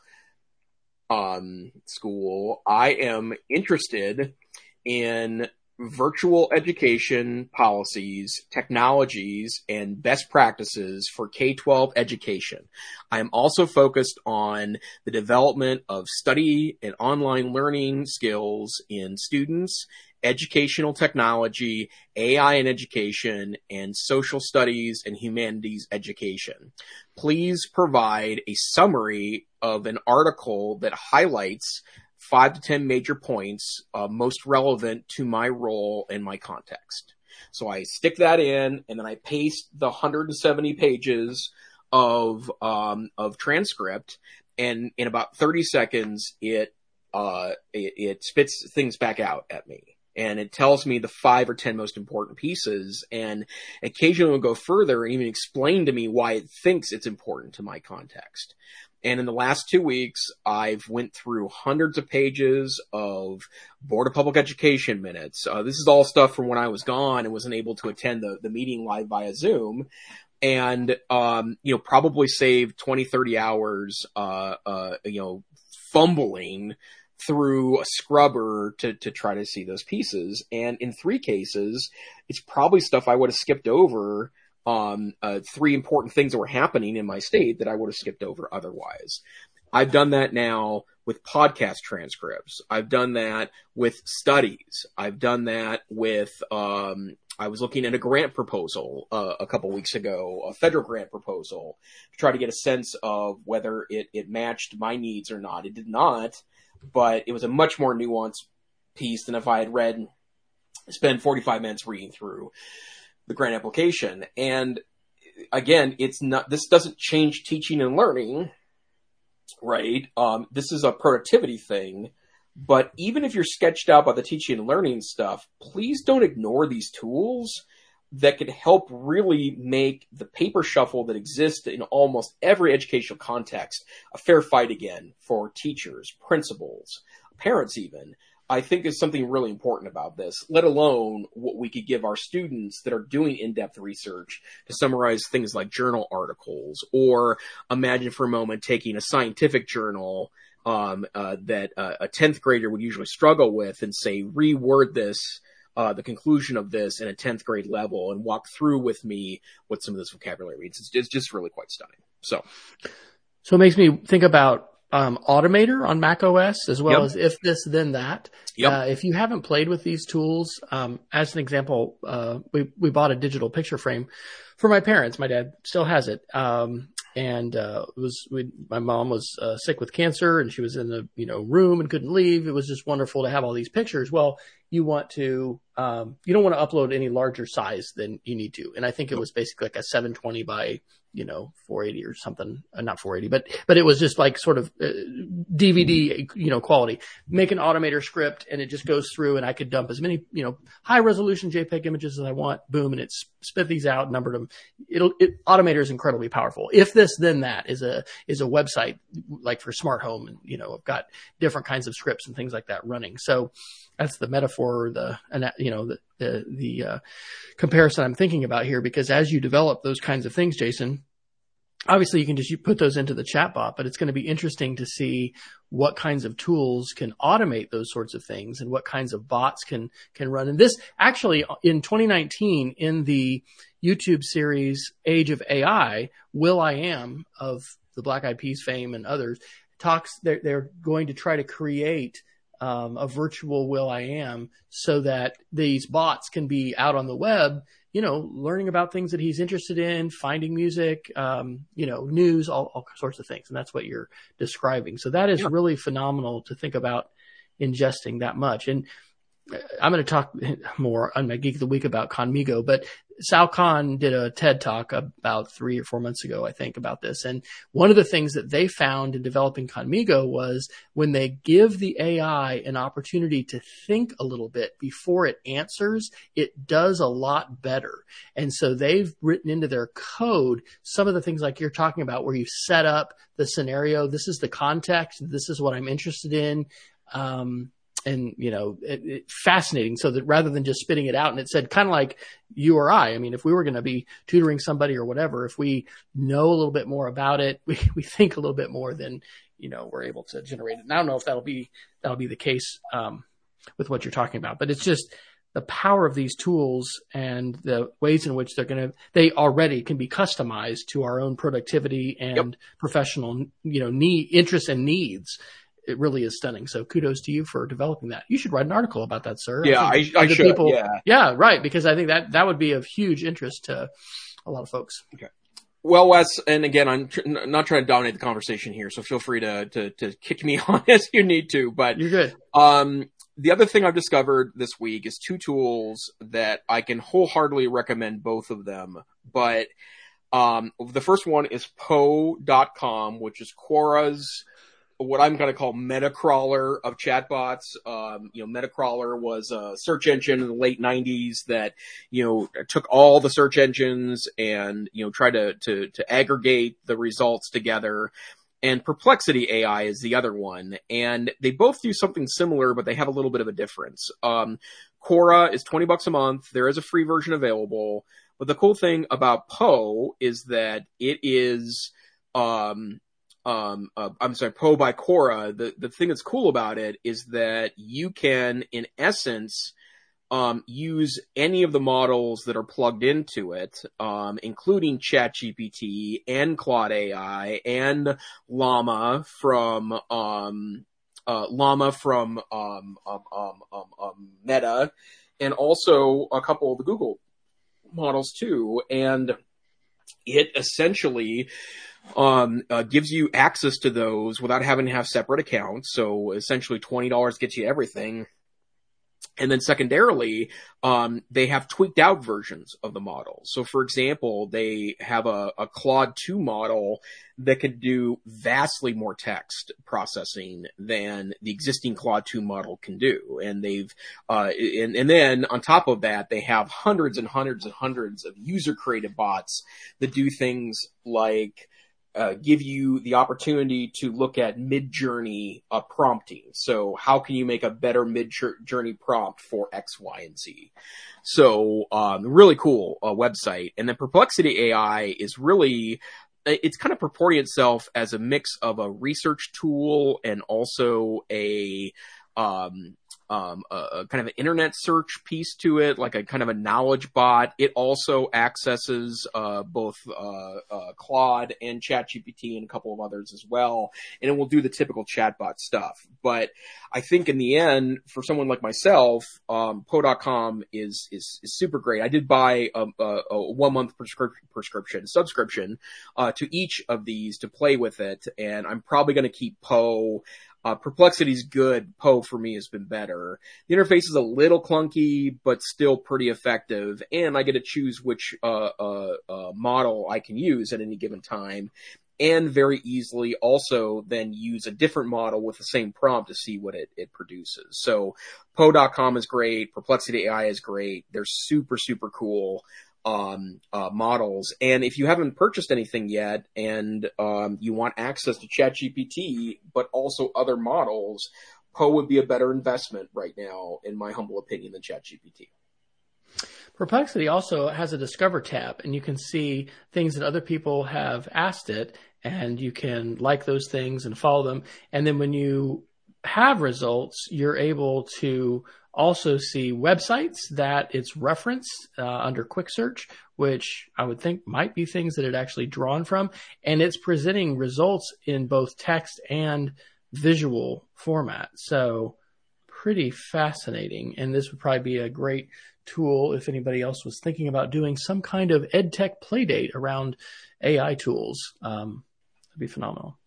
um, school, I am interested in virtual education policies, technologies, and best practices for K twelve education. I am also focused on the development of study and online learning skills in students, educational technology, A I in education, and social studies and humanities education. Please provide a summary of an article that highlights five to ten major points uh, most relevant to my role and my context. So I stick that in, and then I paste the one hundred seventy pages of um, of transcript, and in about thirty seconds, it, uh, it it spits things back out at me. And it tells me the five or ten most important pieces, and occasionally will go further and even explain to me why it thinks it's important to my context. And in the last two weeks, I've went through hundreds of pages of Board of Public Education minutes. Uh, this is all stuff from when I was gone and wasn't able to attend the, the meeting live via Zoom. And, um, you know, probably saved twenty, thirty hours, uh, uh, you know, fumbling through a scrubber to, to try to see those pieces. And in three cases, it's probably stuff I would have skipped over. Um, uh, three important things that were happening in my state that I would have skipped over otherwise. I've done that now with podcast transcripts. I've done that with studies. I've done that with, um, I was looking at a grant proposal, uh, a couple weeks ago, a federal grant proposal, to try to get a sense of whether it, it matched my needs or not. It did not, but it was a much more nuanced piece than if I had read, spent forty-five minutes reading through the grant application. And again, it's not, this doesn't change teaching and learning, right? Um, this is a productivity thing, but even if you're sketched out by the teaching and learning stuff, please don't ignore these tools that could help really make the paper shuffle that exists in almost every educational context a fair fight again for teachers, principals, parents even. I think is something really important about this, let alone what we could give our students that are doing in-depth research to summarize things like journal articles, or imagine for a moment taking a scientific journal um, uh, that uh, a tenth grader would usually struggle with and say, reword this, uh, the conclusion of this in a tenth grade level, and walk through with me what some of this vocabulary means. It's, it's just really quite stunning. So, so it makes me think about Um, Automator on Mac O S, as well Yep. as If This Then That. Yep. Uh, if you haven't played with these tools, um, as an example, uh, we we bought a digital picture frame for my parents. My dad still has it, um, and uh, it was we, my mom was uh, sick with cancer, and she was in the you know room and couldn't leave. It was just wonderful to have all these pictures. Well, you want to um, you don't want to upload any larger size than you need to, and I think it was basically like a seven twenty by you know, four eighty or something, uh, not four eighty, but, but it was just like sort of uh, D V D, you know, quality. Make an Automator script and it just goes through, and I could dump as many, you know, high resolution JPEG images as I want. Boom. And it spit these out, numbered them. It'll, it, Automator is incredibly powerful. If This Then That is a, is a website like for smart home, and, you know, I've got different kinds of scripts and things like that running. So that's the metaphor, or the, you know, the, the, the uh, comparison I'm thinking about here, because as you develop those kinds of things, Jason, obviously you can just you put those into the chatbot, but it's going to be interesting to see what kinds of tools can automate those sorts of things, and what kinds of bots can, can run. And this actually in twenty nineteen in the YouTube series Age of A I, will.i.am of the Black Eyed Peas fame and others talks, they're, they're going to try to create Um, a virtual will.i.am so that these bots can be out on the web, you know, learning about things that he's interested in, finding music, um, you know, news, all, all sorts of things. And that's what you're describing. So that is Yeah. really phenomenal to think about ingesting that much. And I'm going to talk more on my Geek of the Week about Conmigo, but Sal Khan did a TED Talk about three or four months ago, I think, about this. And one of the things that they found in developing Conmigo was when they give the A I an opportunity to think a little bit before it answers, it does a lot better. And so they've written into their code some of the things like you're talking about, where you set up the scenario. This is the context. This is what I'm interested in. Um, And, you know, it, it, fascinating. So that rather than just spitting it out, and it said kind of like you or I, I mean, if we were going to be tutoring somebody or whatever, if we know a little bit more about it, we, we think a little bit more, then, you know, we're able to generate it. And I don't know if that'll be, that'll be the case, um, with what you're talking about, but it's just the power of these tools and the ways in which they're going to, they already can be customized to our own productivity and yep. professional, you know, need, interests and needs. It really is stunning. So kudos to you for developing that. You should write an article about that, sir. Yeah, I, I, I should. People, yeah. yeah, right. Because I think that that would be of huge interest to a lot of folks. Okay. Well, Wes, and again, I'm tr- not trying to dominate the conversation here, so feel free to, to, to kick me on as you need to, but you're good. Um, the other thing I've discovered this week is two tools that I can wholeheartedly recommend, both of them. But, um, the first one is Poe dot com, which is Quora's, what I'm going to call Metacrawler of chatbots. Um, you know, Metacrawler was a search engine in the late nineties that, you know, took all the search engines and, you know, tried to, to, to aggregate the results together. And Perplexity A I is the other one. And they both do something similar, but they have a little bit of a difference. Um, Quora is twenty bucks a month. There is a free version available. But the cool thing about Poe is that it is, um, Um, uh, I'm sorry, Poe by Quora. The, the thing that's cool about it is that you can, in essence, um, use any of the models that are plugged into it, um, including ChatGPT and Claude A I and Llama from, um, uh, Llama from, um, um, um, um, um, Meta, and also a couple of the Google models too. And it essentially, um, uh, gives you access to those without having to have separate accounts. So essentially twenty dollars gets you everything. And then secondarily, um, they have tweaked out versions of the model. So for example, they have a, a Claude two model that could do vastly more text processing than the existing Claude two model can do. And they've, uh, and, and then on top of that, they have hundreds and hundreds and hundreds of user created bots that do things like, Uh, give you the opportunity to look at mid-journey uh, prompting. So how can you make a better mid-journey prompt for X, Y, and Z? So um, really cool uh, website. And then Perplexity A I is really, it's kind of purporting itself as a mix of a research tool and also a um, um, a, a kind of an internet search piece to it, like a kind of a knowledge bot. It also accesses uh, both uh, uh, Claude and ChatGPT and a couple of others as well, and it will do the typical chatbot stuff. But I think in the end, for someone like myself, um, Poe dot com is, is is super great. I did buy a, a, a one month prescription, prescription subscription uh, to each of these to play with it, and I'm probably going to keep Poe. Uh, Perplexity's good. Poe for me has been better. The interface is a little clunky, but still pretty effective. And I get to choose which, uh, uh, uh, model I can use at any given time. And very easily also then use a different model with the same prompt to see what it, it produces. So Poe dot com is great. Perplexity A I is great. They're super, super cool. Um, uh, models. And if you haven't purchased anything yet and, um, you want access to ChatGPT, but also other models, Poe would be a better investment right now, in my humble opinion, than ChatGPT. Perplexity also has a Discover tab, and you can see things that other people have asked it, and you can like those things and follow them. And then when you have results, you're able to also see websites that it's referenced uh, under quick search, which I would think might be things that it actually drawn from. And it's presenting results in both text and visual format. So pretty fascinating. And this would probably be a great tool if anybody else was thinking about doing some kind of ed tech play date around A I tools. Um, that'd be phenomenal.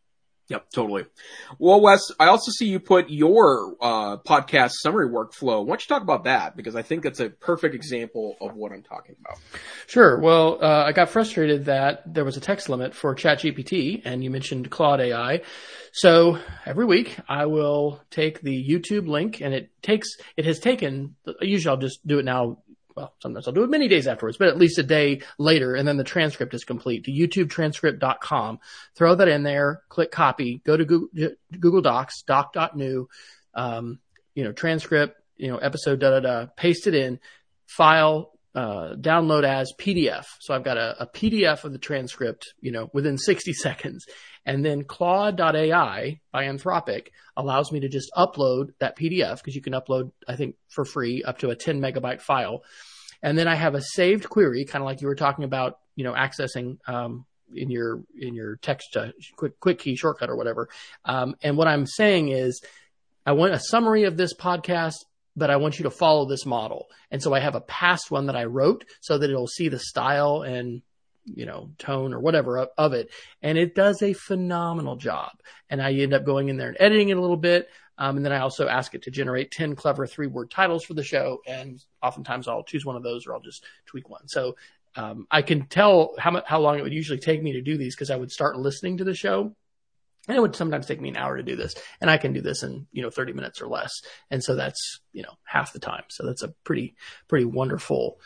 Yep, totally. Well, Wes, I also see you put your uh, podcast summary workflow. Why don't you talk about that? Because I think that's a perfect example of what I'm talking about. Sure. Well, uh, I got frustrated that there was a text limit for ChatGPT, and you mentioned Claude A I. So every week I will take the YouTube link, and it takes, it has taken, usually I'll just do it now. Well, sometimes I'll do it many days afterwards, but at least a day later, and then the transcript is complete to youtube transcript dot com. Throw that in there, click copy, go to Google, Google Docs, doc.new, um, you know, transcript, you know, episode, da, da, da, paste it in, file, uh, download as P D F. So I've got a, a P D F of the transcript, you know, within sixty seconds. And then Claude dot A I by Anthropic allows me to just upload that P D F, because you can upload, I think, for free up to a ten megabyte file. And then I have a saved query, kind of like you were talking about, you know, accessing um, in your in your text uh, quick quick key shortcut or whatever. Um, and what I'm saying is, I want a summary of this podcast, but I want you to follow this model. And so I have a past one that I wrote so that it'll see the style and, you know, tone or whatever of, of it. And it does a phenomenal job. And I end up going in there and editing it a little bit. Um, and then I also ask it to generate ten clever three word titles for the show. And oftentimes I'll choose one of those, or I'll just tweak one. So, um, I can tell how much, how long it would usually take me to do these, because I would start listening to the show, and it would sometimes take me an hour to do this, and I can do this in, you know, thirty minutes or less. And so that's, you know, half the time. So that's a pretty, pretty wonderful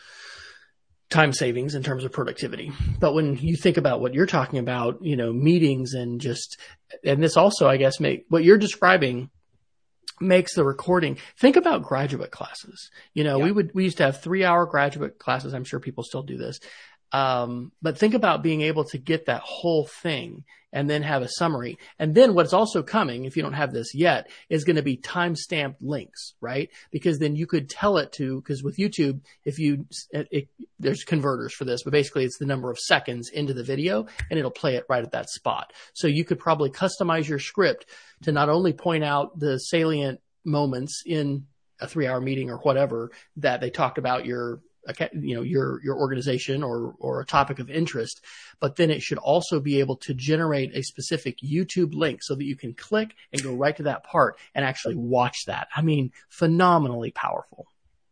time savings in terms of productivity. But when you think about what you're talking about, you know, meetings and just, and this also, I guess, make what you're describing makes the recording. Think about graduate classes. You know, yeah. we would, we used to have three hour graduate classes. I'm sure people still do this. Um, but think about being able to get that whole thing and then have a summary. And then what's also coming, if you don't have this yet, is going to be time-stamped links, right? Because then you could tell it to, because with YouTube, if you, it, it, there's converters for this, but basically it's the number of seconds into the video, and it'll play it right at that spot. So you could probably customize your script to not only point out the salient moments in a three hour meeting or whatever that they talked about your, you know, your, your organization or, or a topic of interest, but then it should also be able to generate a specific YouTube link so that you can click and go right to that part and actually watch that. I mean, phenomenally powerful.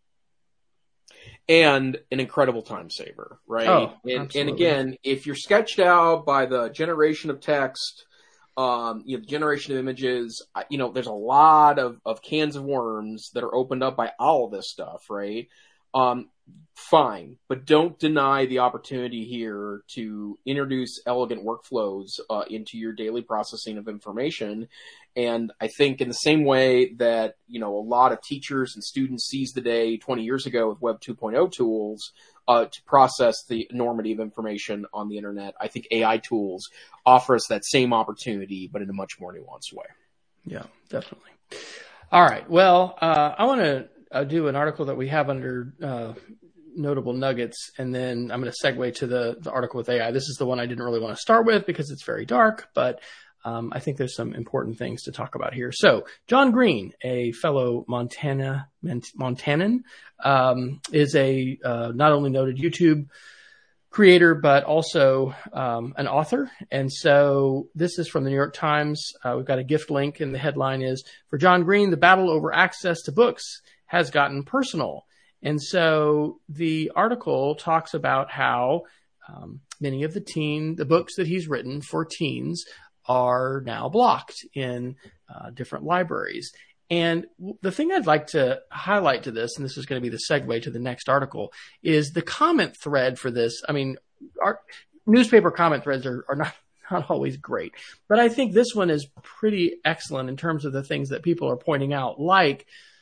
And an incredible time saver, right? Oh, and, and again, if you're sketched out by the generation of text, um, you know, the generation of images, you know, there's a lot of, of cans of worms that are opened up by all of this stuff, right? Um, fine, but don't deny the opportunity here to introduce elegant workflows uh, into your daily processing of information. And I think in the same way that, you know, a lot of teachers and students seized the day twenty years ago with Web two point oh tools uh, to process the enormity of information on the internet, I think A I tools offer us that same opportunity, but in a much more nuanced way. Yeah, definitely. All right. Well, uh, I want to uh, do an article that we have under uh, notable nuggets, and then I'm going to segue to the, the article with A I. This is the one I didn't really want to start with because it's very dark, but um, I think there's some important things to talk about here. So John Green, a fellow Montana Montanan, um, is a uh, not only noted YouTube creator, but also um, an author. And so this is from the New York Times. Uh, we've got a gift link, and the headline is, "For John Green, the battle over access to books has gotten personal." And so the article talks about how um, many of the teen, the books that he's written for teens are now blocked in uh, different libraries. And the thing I'd like to highlight to this, and this is going to be the segue to the next article, is the comment thread for this. I mean, our newspaper comment threads are, are not, not always great, but I think this one is pretty excellent in terms of the things that people are pointing out, like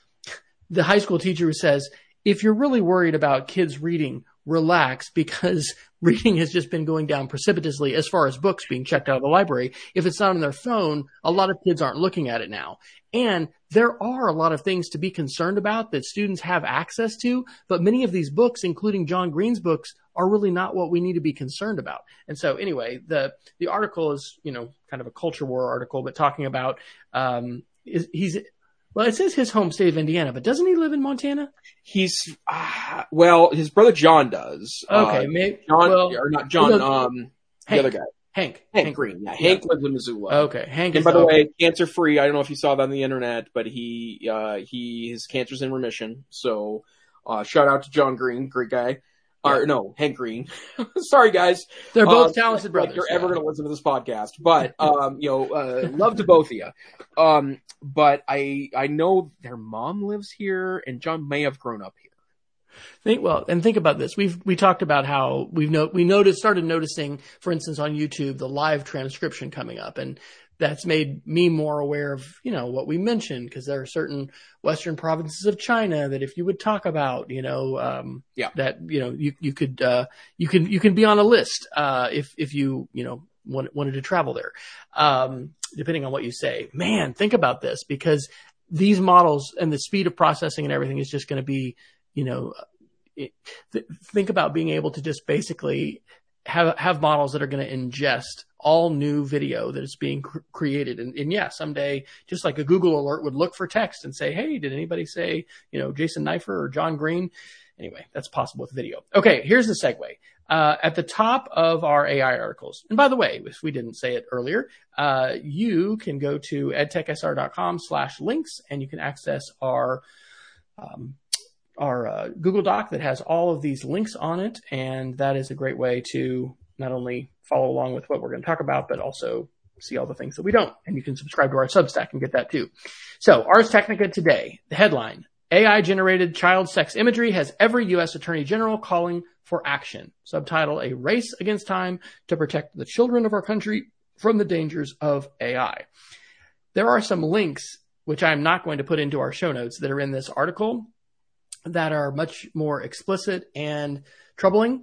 the high school teacher who says, if you're really worried about kids reading, relax, because reading has just been going down precipitously as far as books being checked out of the library. If it's not on their phone, a lot of kids aren't looking at it now. And there are a lot of things to be concerned about that students have access to, but many of these books, including John Green's books, are really not what we need to be concerned about. And so anyway, the, the article is, you know, kind of a culture war article, but talking about, um, is, he's, well, it says his home state of Indiana, but doesn't he live in Montana? He's, uh, well, his brother John does. Okay. Uh, maybe, John, well, or not John, um, the Hank, other guy. Hank. Hank, Hank Green. Yeah, yeah. Hank lives in Missoula. Okay, Hank. And is by the okay. way, cancer free. I don't know if you saw that on the internet, but he uh, he his cancer's in remission. So uh, shout out to John Green, great guy. Yeah. Or no, Hank Green. Sorry, guys. They're both um, talented brothers. Like you're yeah. ever going to listen to this podcast, but um, you know, uh, love to both of you. Um, but I I know their mom lives here, and John may have grown up here. Think well, and think about this. We've we talked about how we've no, we noticed started noticing, for instance, on YouTube, the live transcription coming up, and that's made me more aware of, you know, what we mentioned, because there are certain Western provinces of China that if you would talk about, you know, um, yeah, that, you know, you, you could, uh, you can, you can be on a list, uh, if, if you, you know, want, wanted to travel there, um, depending on what you say. Man, think about this, because these models and the speed of processing and everything is just going to be, you know, it, th- think about being able to just basically have, have models that are going to ingest all new video that is being cr- created. And, and yeah, someday, just like a Google alert would look for text and say, hey, did anybody say, you know, Jason Neiffer or John Green? Anyway, that's possible with video. Okay, here's the segue. Uh, at the top of our A I articles, and by the way, if we didn't say it earlier, uh, you can go to edtechsr.com slash links, and you can access our um, our uh, Google Doc that has all of these links on it, and that is a great way to not only follow along with what we're going to talk about, but also see all the things that we don't. And you can subscribe to our Substack and get that too. So, Ars Technica today, the headline: A I-generated child sex imagery has every U S Attorney General calling for action. Subtitle: A Race Against Time to Protect the Children of Our Country from the Dangers of A I. There are some links, which I'm not going to put into our show notes, that are in this article that are much more explicit and troubling.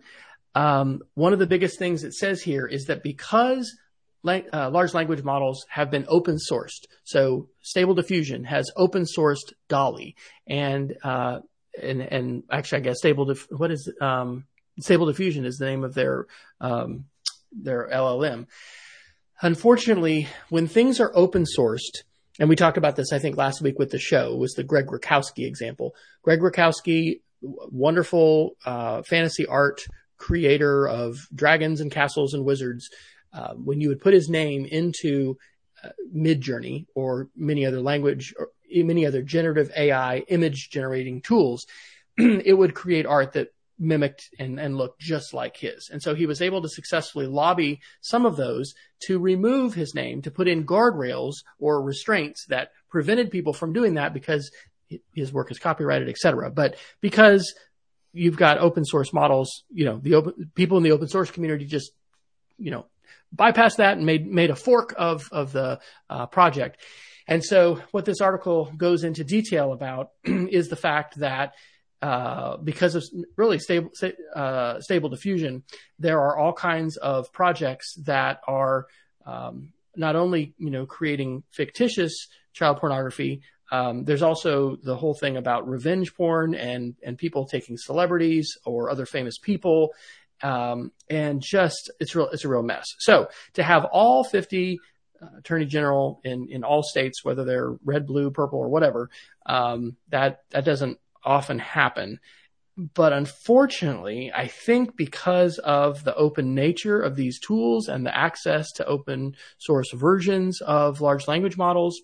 Um, one of the biggest things it says here is that because la- uh, large language models have been open sourced, so Stable Diffusion has open sourced DALL-E, and uh, and and actually, I guess Stable Dif- what is it? Um, Stable Diffusion is the name of their um, their L L M. Unfortunately, when things are open sourced, and we talked about this, I think, last week with the show, was the Greg Rakowski example. Greg Rakowski, wonderful uh, fantasy art creator of dragons and castles and wizards. Uh, when you would put his name into uh, Midjourney or many other language or many other generative A I image generating tools, it would create art that mimicked and, and looked just like his. And so he was able to successfully lobby some of those to remove his name, to put in guardrails or restraints that prevented people from doing that because his work is copyrighted, et cetera. But because you've got open source models, you know, the open people in the open source community just, you know, bypassed that and made, made a fork of, of the uh, project. And so what this article goes into detail about is the fact that Uh, because of really stable, uh, stable diffusion, there are all kinds of projects that are um, not only, you know, creating fictitious child pornography. Um, there's also the whole thing about revenge porn and and people taking celebrities or other famous people, um, and just it's real it's a real mess. So to have all fifty uh, attorney general in in all states, whether they're red, blue, purple, or whatever, um, that that doesn't often happen. But unfortunately, I think because of the open nature of these tools and the access to open source versions of large language models,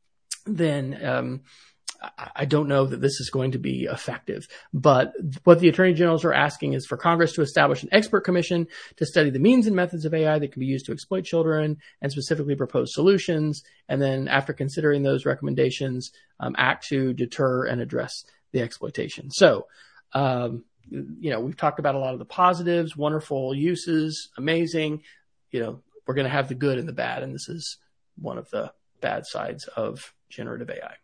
then um, I don't know that this is going to be effective. But what the attorney generals are asking is for Congress to establish an expert commission to study the means and methods of A I that can be used to exploit children and specifically propose solutions. And then after considering those recommendations, um, act to deter and address the exploitation. So, um, you know, we've talked about a lot of the positives, wonderful uses, amazing. You know, we're going to have the good and the bad, and this is one of the bad sides of generative A I.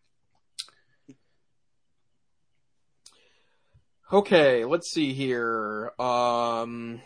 Okay, let's see here. Um,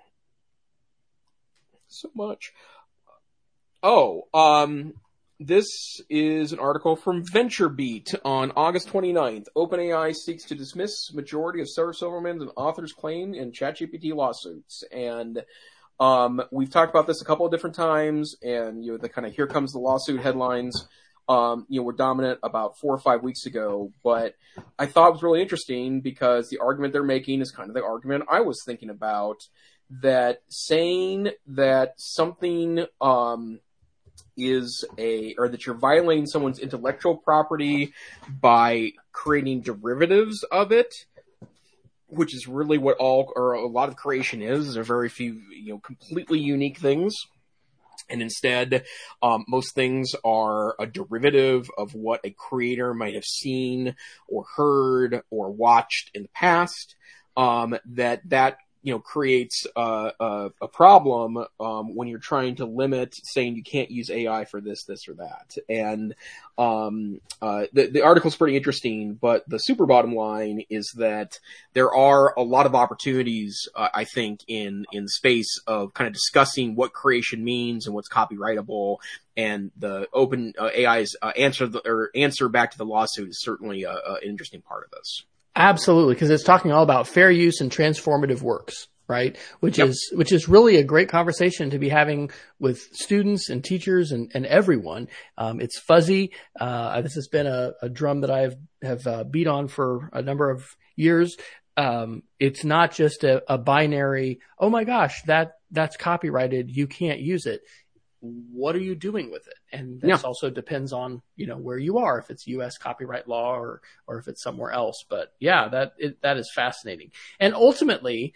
so much. Oh, um, this is an article from VentureBeat on August twenty-ninth. OpenAI seeks to dismiss majority of Sarah Silverman's and authors' claim in ChatGPT lawsuits. And um, we've talked about this a couple of different times, and you know the kind of here comes the lawsuit headlines. Um, you know, were dominant about four or five weeks ago, but I thought it was really interesting because the argument they're making is kind of the argument I was thinking about, that saying that something um, is a, or that you're violating someone's intellectual property by creating derivatives of it, which is really what all, or a lot of creation is. There are very few, you know, completely unique things. And instead, um, most things are a derivative of what a creator might have seen or heard or watched in the past. Um, that that you know creates a, a, a problem um, when you're trying to limit saying you can't use A I for this, this, or that. And um, uh, the the article's pretty interesting, but the super bottom line is that there are a lot of opportunities, uh, I think, in in space of kind of discussing what creation means and what's copyrightable. And the open uh, A I's uh, answer the, or answer back to the lawsuit is certainly a, a, an interesting part of this. Absolutely, because it's talking all about fair use and transformative works, right? Which yep. is which is really a great conversation to be having with students and teachers and, and everyone. Um, it's fuzzy. Uh, this has been a, a drum that I have have uh, beat on for a number of years. Um, it's not just a, a binary, oh my gosh, that that's copyrighted, you can't use it. What are you doing with it? And this yeah. also depends on, you know, where you are, if it's U S copyright law or, or if it's somewhere else. But yeah, that, it, that is fascinating. And ultimately,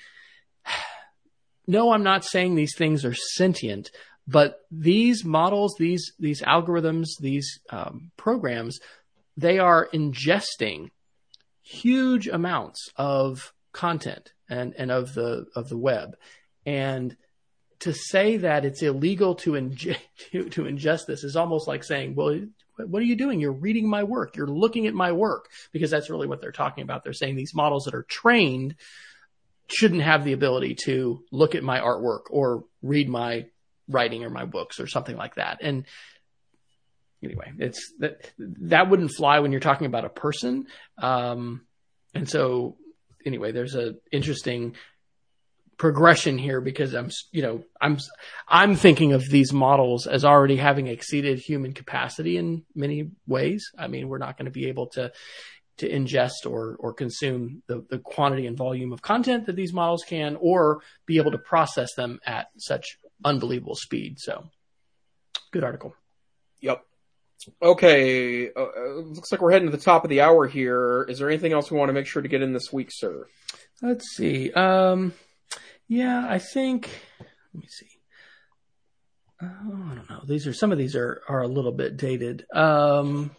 no, I'm not saying these things are sentient, but these models, these, these algorithms, these um, programs, they are ingesting huge amounts of content and, and of the, of the web. And to say that it's illegal to ingest, to, to ingest this is almost like saying, well, what are you doing? You're reading my work. You're looking at my work, because that's really what they're talking about. They're saying these models that are trained shouldn't have the ability to look at my artwork or read my writing or my books or something like that. And anyway, it's that, that wouldn't fly when you're talking about a person. Um, and so anyway, there's a interesting progression here, because I'm, you know, I'm, I'm thinking of these models as already having exceeded human capacity in many ways. I mean, we're not going to be able to, to ingest or, or consume the, the quantity and volume of content that these models can, or be able to process them at such unbelievable speed. So good article. Yep. Okay. Uh, looks like we're heading to the top of the hour here. Is there anything else we want to make sure to get in this week, sir? Let's see. Um, Yeah, I think, let me see. Oh, I don't know. These are, some of these are, are a little bit dated. Um,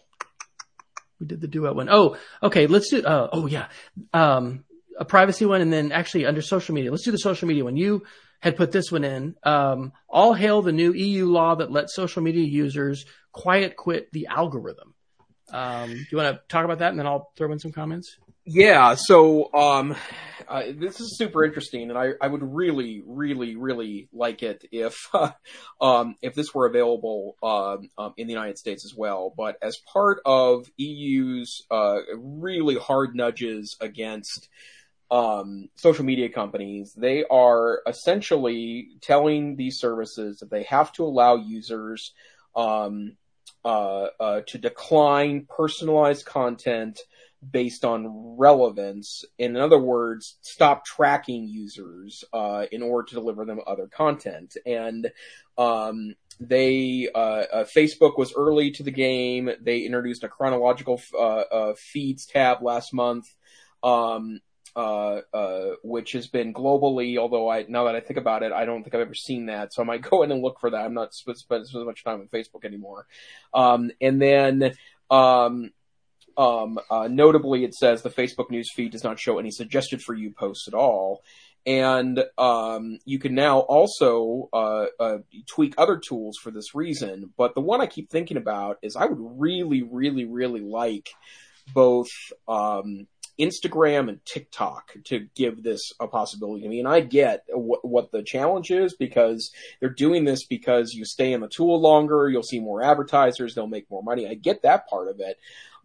we did the duet one. Oh, okay. Let's do, uh, oh yeah. Um, a privacy one, and then actually under social media. Let's do the social media one. You had put this one in. Um, all hail the new E U law that lets social media users quiet quit the algorithm. Um, do you want to talk about that, and then I'll throw in some comments? Yeah, so um, uh, this is super interesting, and I, I would really, really, really like it if uh, um, if this were available um, um, in the United States as well. But as part of E U's uh, really hard nudges against um, social media companies, they are essentially telling these services that they have to allow users um, uh, uh, to decline personalized content based on relevance. In other words, stop tracking users uh, in order to deliver them other content. And um, they, uh, uh, Facebook was early to the game. They introduced a chronological uh, uh, feeds tab last month, um, uh, uh, which has been globally. Although I, now that I think about it, I don't think I've ever seen that. So I might go in and look for that. I'm not spending so much time on Facebook anymore. Um, and then. Um, Um, uh, notably, it says the Facebook news feed does not show any suggested for you posts at all. And um, you can now also uh, uh, tweak other tools for this reason. But the one I keep thinking about is I would really, really, really like both um, Instagram and TikTok to give this a possibility to me. And I get w- what the challenge is, because they're doing this because you stay in the tool longer, you'll see more advertisers, they'll make more money. I get that part of it.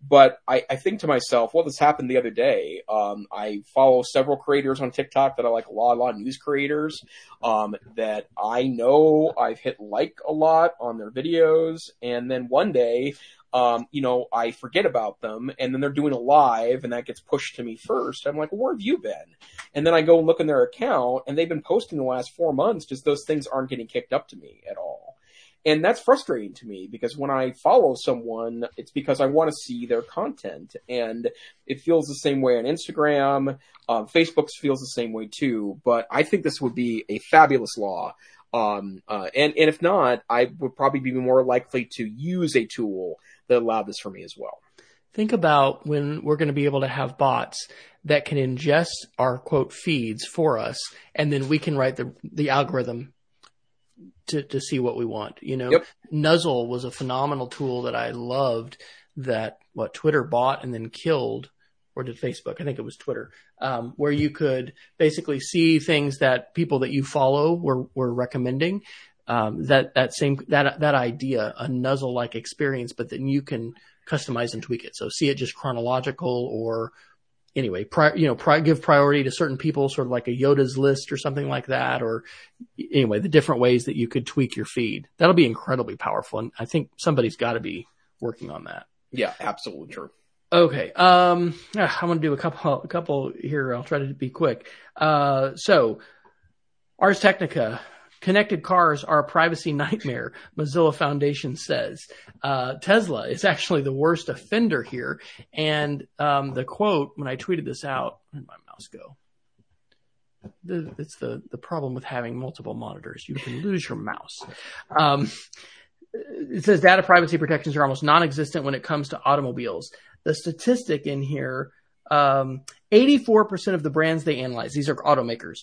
But I, I think to myself, well, this happened the other day. Um, I follow several creators on TikTok that are like law law news creators um, that I know I've hit like a lot on their videos. And then one day, um, you know, I forget about them, and then they're doing a live, and that gets pushed to me first. I'm like, well, where have you been? And then I go and look in their account, and they've been posting the last four months, just those things aren't getting kicked up to me at all. And that's frustrating to me, because when I follow someone, it's because I want to see their content. And it feels the same way on Instagram. Um, Facebook feels the same way too. But I think this would be a fabulous law. Um, uh, and, and if not, I would probably be more likely to use a tool that allowed this for me as well. Think about when we're going to be able to have bots that can ingest our quote feeds for us, and then we can write the the algorithm to to see what we want. You know, Yep. Nuzzle was a phenomenal tool that I loved that what Twitter bought and then killed, or did Facebook? I think it was Twitter, um, where you could basically see things that people that you follow were were recommending. Um, that, that same, that, that idea, a Nuzzle-like experience, but then you can customize and tweak it. So see it just chronological, or anyway, pri- you know, pri- give priority to certain people, sort of like a Yoda's list or something like that. Or anyway, the different ways that you could tweak your feed. That'll be incredibly powerful. And I think somebody's got to be working on that. Yeah, absolutely true. Okay. Um, I'm going to do a couple, a couple here. I'll try to be quick. Uh, so Ars Technica. Connected cars are a privacy nightmare, Mozilla Foundation says. Uh, Tesla is actually the worst offender here. And um, the quote, when I tweeted this out, where did my mouse go? The, it's the, the problem with having multiple monitors. You can lose your mouse. Um, it says data privacy protections are almost non-existent when it comes to automobiles. The statistic in here, um, eighty-four percent of the brands they analyze, these are automakers,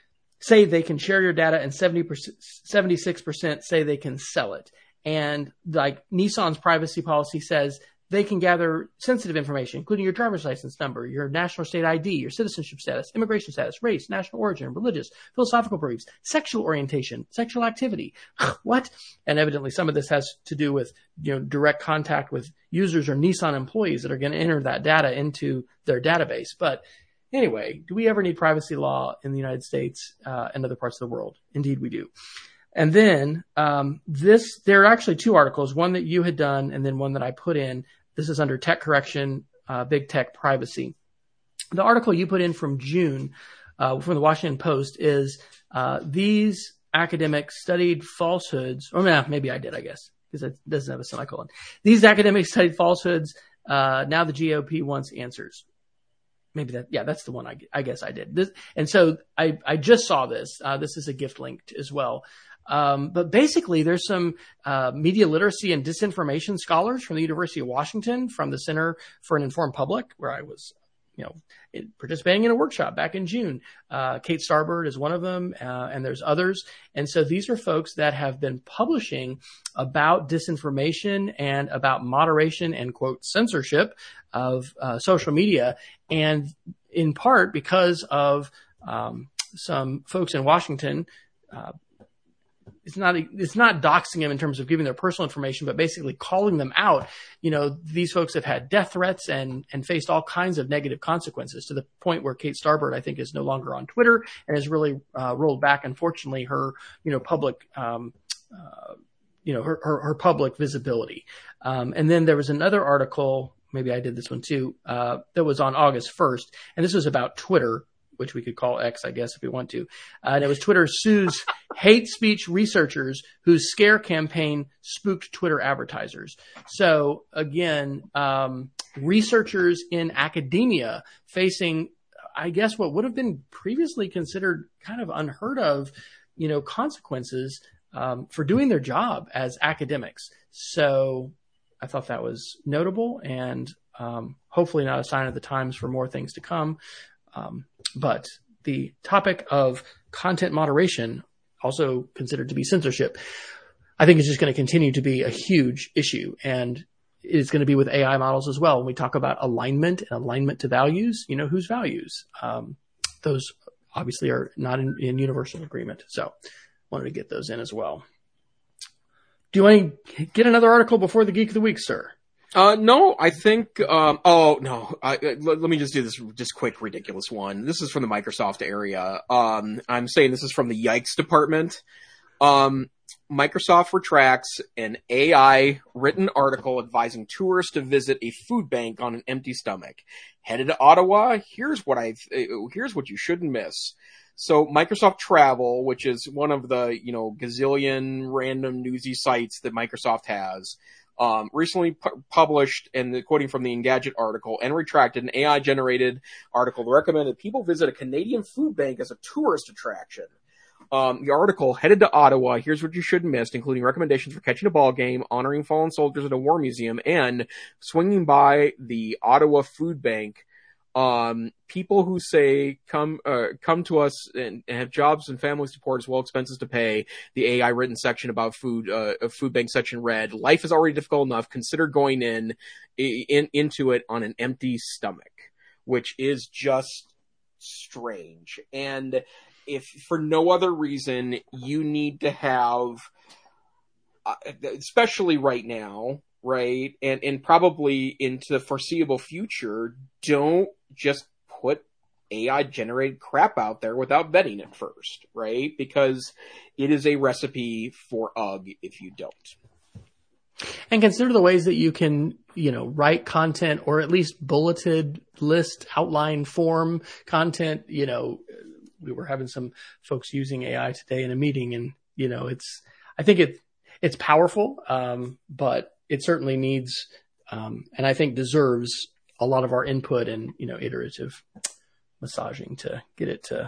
say they can share your data, and seventy percent, seventy-six percent say they can sell it. And like Nissan's privacy policy says they can gather sensitive information, including your driver's license number, your national state I D, your citizenship status, immigration status, race, national origin, religious, philosophical beliefs, sexual orientation, sexual activity. What? And evidently some of this has to do with, you know, direct contact with users or Nissan employees that are going to enter that data into their database. But anyway, do we ever need privacy law in the United States uh, and other parts of the world? Indeed, we do. And then um, this, there are actually two articles, one that you had done and then one that I put in. This is under Tech Correction, uh, Big Tech Privacy. The article you put in from June uh, from the Washington Post is uh, these academics studied falsehoods, or nah, maybe I did, I guess, because it doesn't have a semicolon. These academics studied falsehoods. Uh, now the G O P wants answers. Maybe that, yeah, that's the one I, I guess I did. This, and so I, I just saw this. Uh, this is a gift link as well. Um, but basically there's some, uh, media literacy and disinformation scholars from the University of Washington, from the Center for an Informed Public, where I was, you know, in, participating in a workshop back in June. Uh, Kate Starbird is one of them, uh, and there's others. And so these are folks that have been publishing about disinformation and about moderation and quote censorship of uh, social media, and in part because of um, some folks in Washington. Uh, it's not it's not doxing them in terms of giving their personal information, but basically calling them out. You know, these folks have had death threats and and faced all kinds of negative consequences, to the point where Kate Starbird, I think, is no longer on Twitter and has really uh, rolled back, unfortunately, her you know public. Um, uh, you know, her, her, her public visibility. Um, and then there was another article, maybe I did this one too, uh, that was on August first. And this was about Twitter, which we could call X, I guess, if we want to. Uh, and it was Twitter sues hate speech researchers whose scare campaign spooked Twitter advertisers. So again, um, researchers in academia facing, I guess, what would have been previously considered kind of unheard of, you know, consequences Um, for doing their job as academics. So I thought that was notable, and um, hopefully not a sign of the times for more things to come. Um, but the topic of content moderation, also considered to be censorship, I think is just going to continue to be a huge issue. And it's going to be with A I models as well. When we talk about alignment and alignment to values, you know, whose values? Um, those obviously are not in, in universal agreement. So wanted to get those in as well. Do you want to get another article before the Geek of the Week, sir? Uh, no, I think, um, oh, no, I, let, let me just do this just quick, ridiculous one. This is from the Microsoft area. Um, I'm saying this is from the Yikes department. Um, Microsoft retracts an A I written article advising tourists to visit a food bank on an empty stomach. Headed to Ottawa? Here's what I, here's what you shouldn't miss. So Microsoft Travel, which is one of the, you know, gazillion random newsy sites that Microsoft has, Um, recently pu- published, and the, quoting from the Engadget article, and retracted an A I-generated article that recommended people visit a Canadian food bank as a tourist attraction. Um, the article, headed to Ottawa, here's what you shouldn't miss, including recommendations for catching a ball game, honoring fallen soldiers at a war museum, and swinging by the Ottawa Food Bank. Um, people who say, come, uh, come to us and, and have jobs and family support as well expenses to pay. The A I written section about food, uh, a food bank section read, life is already difficult enough. Consider going in, in, into it on an empty stomach, which is just strange. And if for no other reason, you need to have, uh, especially right now, right? And, and probably into the foreseeable future, don't just put A I generated crap out there without vetting it first, right? Because it is a recipe for ugh if you don't. And consider the ways that you can, you know, write content or at least bulleted list outline form content. You know, we were having some folks using A I today in a meeting, and, you know, it's, I think it, it's powerful, um, but it certainly needs, um, and I think deserves a lot of our input and, you know, iterative massaging to get it to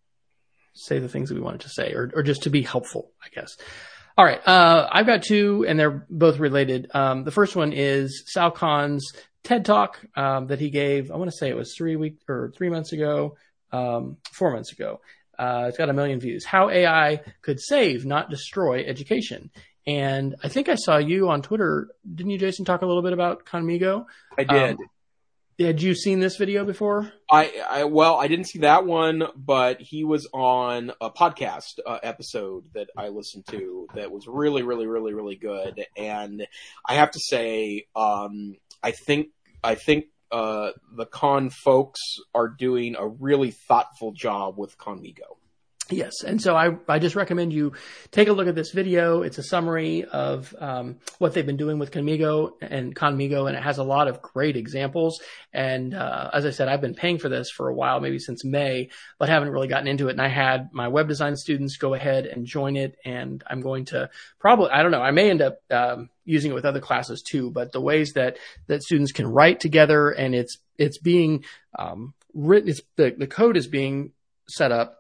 say the things that we wanted to say, or, or just to be helpful, I guess. All right. Uh, I've got two, and they're both related. Um, the first one is Sal Khan's TED Talk, um, that he gave, I want to say it was three weeks or three months ago, um, four months ago. Uh, it's got a million views. How A I could save, not destroy education. And I think I saw you on Twitter. Didn't you, Jason, talk a little bit about Conmigo? I did. Um, had you seen this video before? I, I, well, I didn't see that one, but he was on a podcast uh, episode that I listened to that was really, really, really, really good. And I have to say, um, I think, I think, uh, the Con folks are doing a really thoughtful job with Conmigo. Yes. And so I, I just recommend you take a look at this video. It's a summary of um, what they've been doing with Conmigo and Conmigo, and it has a lot of great examples. And uh, as I said, I've been paying for this for a while, maybe since May, but haven't really gotten into it. And I had my web design students go ahead and join it. And I'm going to probably, I don't know, I may end up um, using it with other classes too, but the ways that, that students can write together, and it's, it's being um, written, it's the, the code is being set up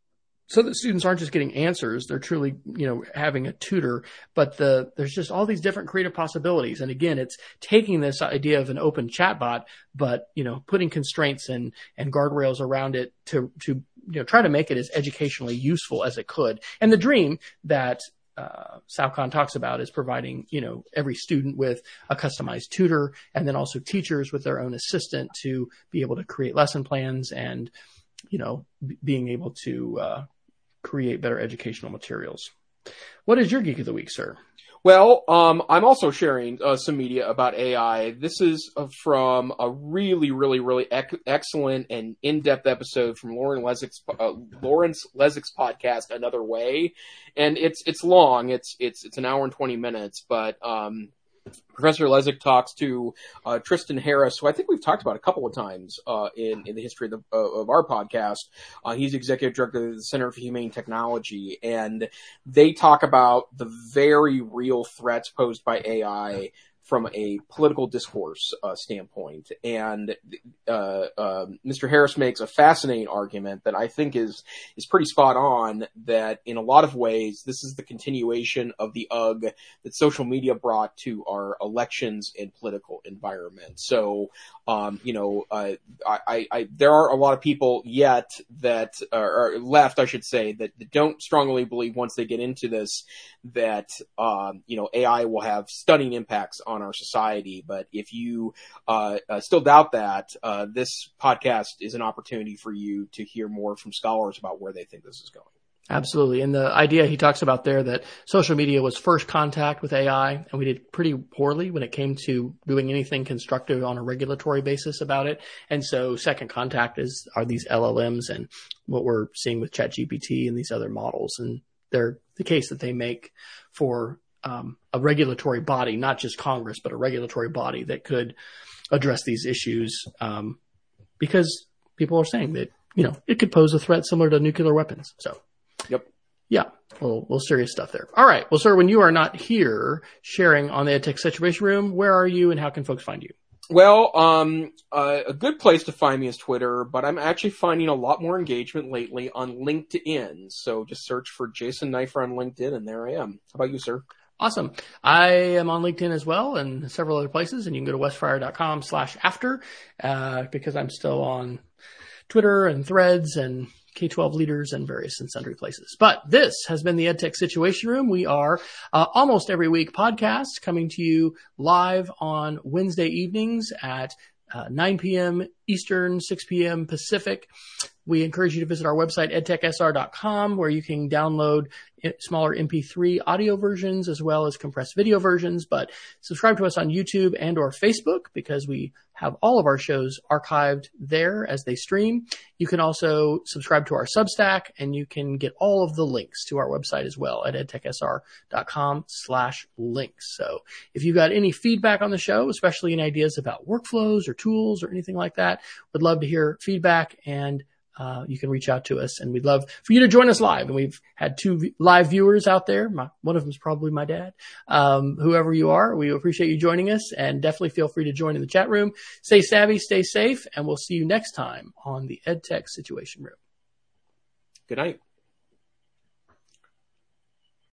so that students aren't just getting answers. They're truly, you know, having a tutor, but the, there's just all these different creative possibilities. And again, it's taking this idea of an open chatbot, but, you know, putting constraints and, and guardrails around it to, to, you know, try to make it as educationally useful as it could. And the dream that, uh, Sal Khan talks about is providing, you know, every student with a customized tutor, and then also teachers with their own assistant to be able to create lesson plans and, you know, b- being able to, uh, create better educational materials. What is your Geek of the Week, sir? Well, um, I'm also sharing uh, some media about A I. This is uh, from a really, really, really ec- excellent and in-depth episode from Lauren Lezick's, uh, Lawrence Lezick's podcast, Another Way, and it's it's long. It's it's it's an hour and twenty minutes, but um, Professor Lezick talks to uh, Tristan Harris, who I think we've talked about a couple of times uh, in, in the history of, the, uh, of our podcast. Uh, he's executive director of the Center for Humane Technology, and they talk about the very real threats posed by A I from a political discourse uh, standpoint. And uh, uh, Mister Harris makes a fascinating argument that I think is is pretty spot on, that in a lot of ways, this is the continuation of the ugh that social media brought to our elections and political environment. So, um, you know, uh, I, I, I, there are a lot of people yet that are, are left, I should say, that, that don't strongly believe once they get into this that, um, you know, A I will have stunning impacts on our society. But if you uh, uh, still doubt that, uh, this podcast is an opportunity for you to hear more from scholars about where they think this is going. Absolutely. And the idea he talks about there that social media was first contact with A I, and we did pretty poorly when it came to doing anything constructive on a regulatory basis about it. And so second contact is, are these L L Ms and what we're seeing with ChatGPT and these other models. And they're the case that they make for um, a regulatory body, not just Congress, but a regulatory body that could address these issues um, because people are saying that, you know, it could pose a threat similar to nuclear weapons. So. Yep. Yeah. Well, well, serious stuff there. All right. Well, sir, when you are not here sharing on the EdTech Situation Room, where are you and how can folks find you? Well, um, uh, a good place to find me is Twitter, but I'm actually finding a lot more engagement lately on LinkedIn. So just search for Jason Neiffer on LinkedIn, and there I am. How about you, sir? Awesome. I am on LinkedIn as well and several other places, and you can go to westfire.com slash after, uh, because I'm still on Twitter and Threads and K twelve leaders and various and sundry places. But this has been the EdTech Situation Room. We are uh, almost every week podcast coming to you live on Wednesday evenings at uh, nine p.m. Eastern, six p.m. Pacific. We encourage you to visit our website, edtech s r dot com, where you can download smaller M P three audio versions as well as compressed video versions. But subscribe to us on YouTube and or Facebook because we have all of our shows archived there as they stream. You can also subscribe to our Substack, and you can get all of the links to our website as well at edtechsr.com slash links. So if you've got any feedback on the show, especially any ideas about workflows or tools or anything like that, would love to hear feedback, and Uh, you can reach out to us, and we'd love for you to join us live. And we've had two v- live viewers out there. My, one of them is probably my dad. Um, whoever you are, we appreciate you joining us, and definitely feel free to join in the chat room. Stay savvy, stay safe, and we'll see you next time on the EdTech Situation Room. Good night.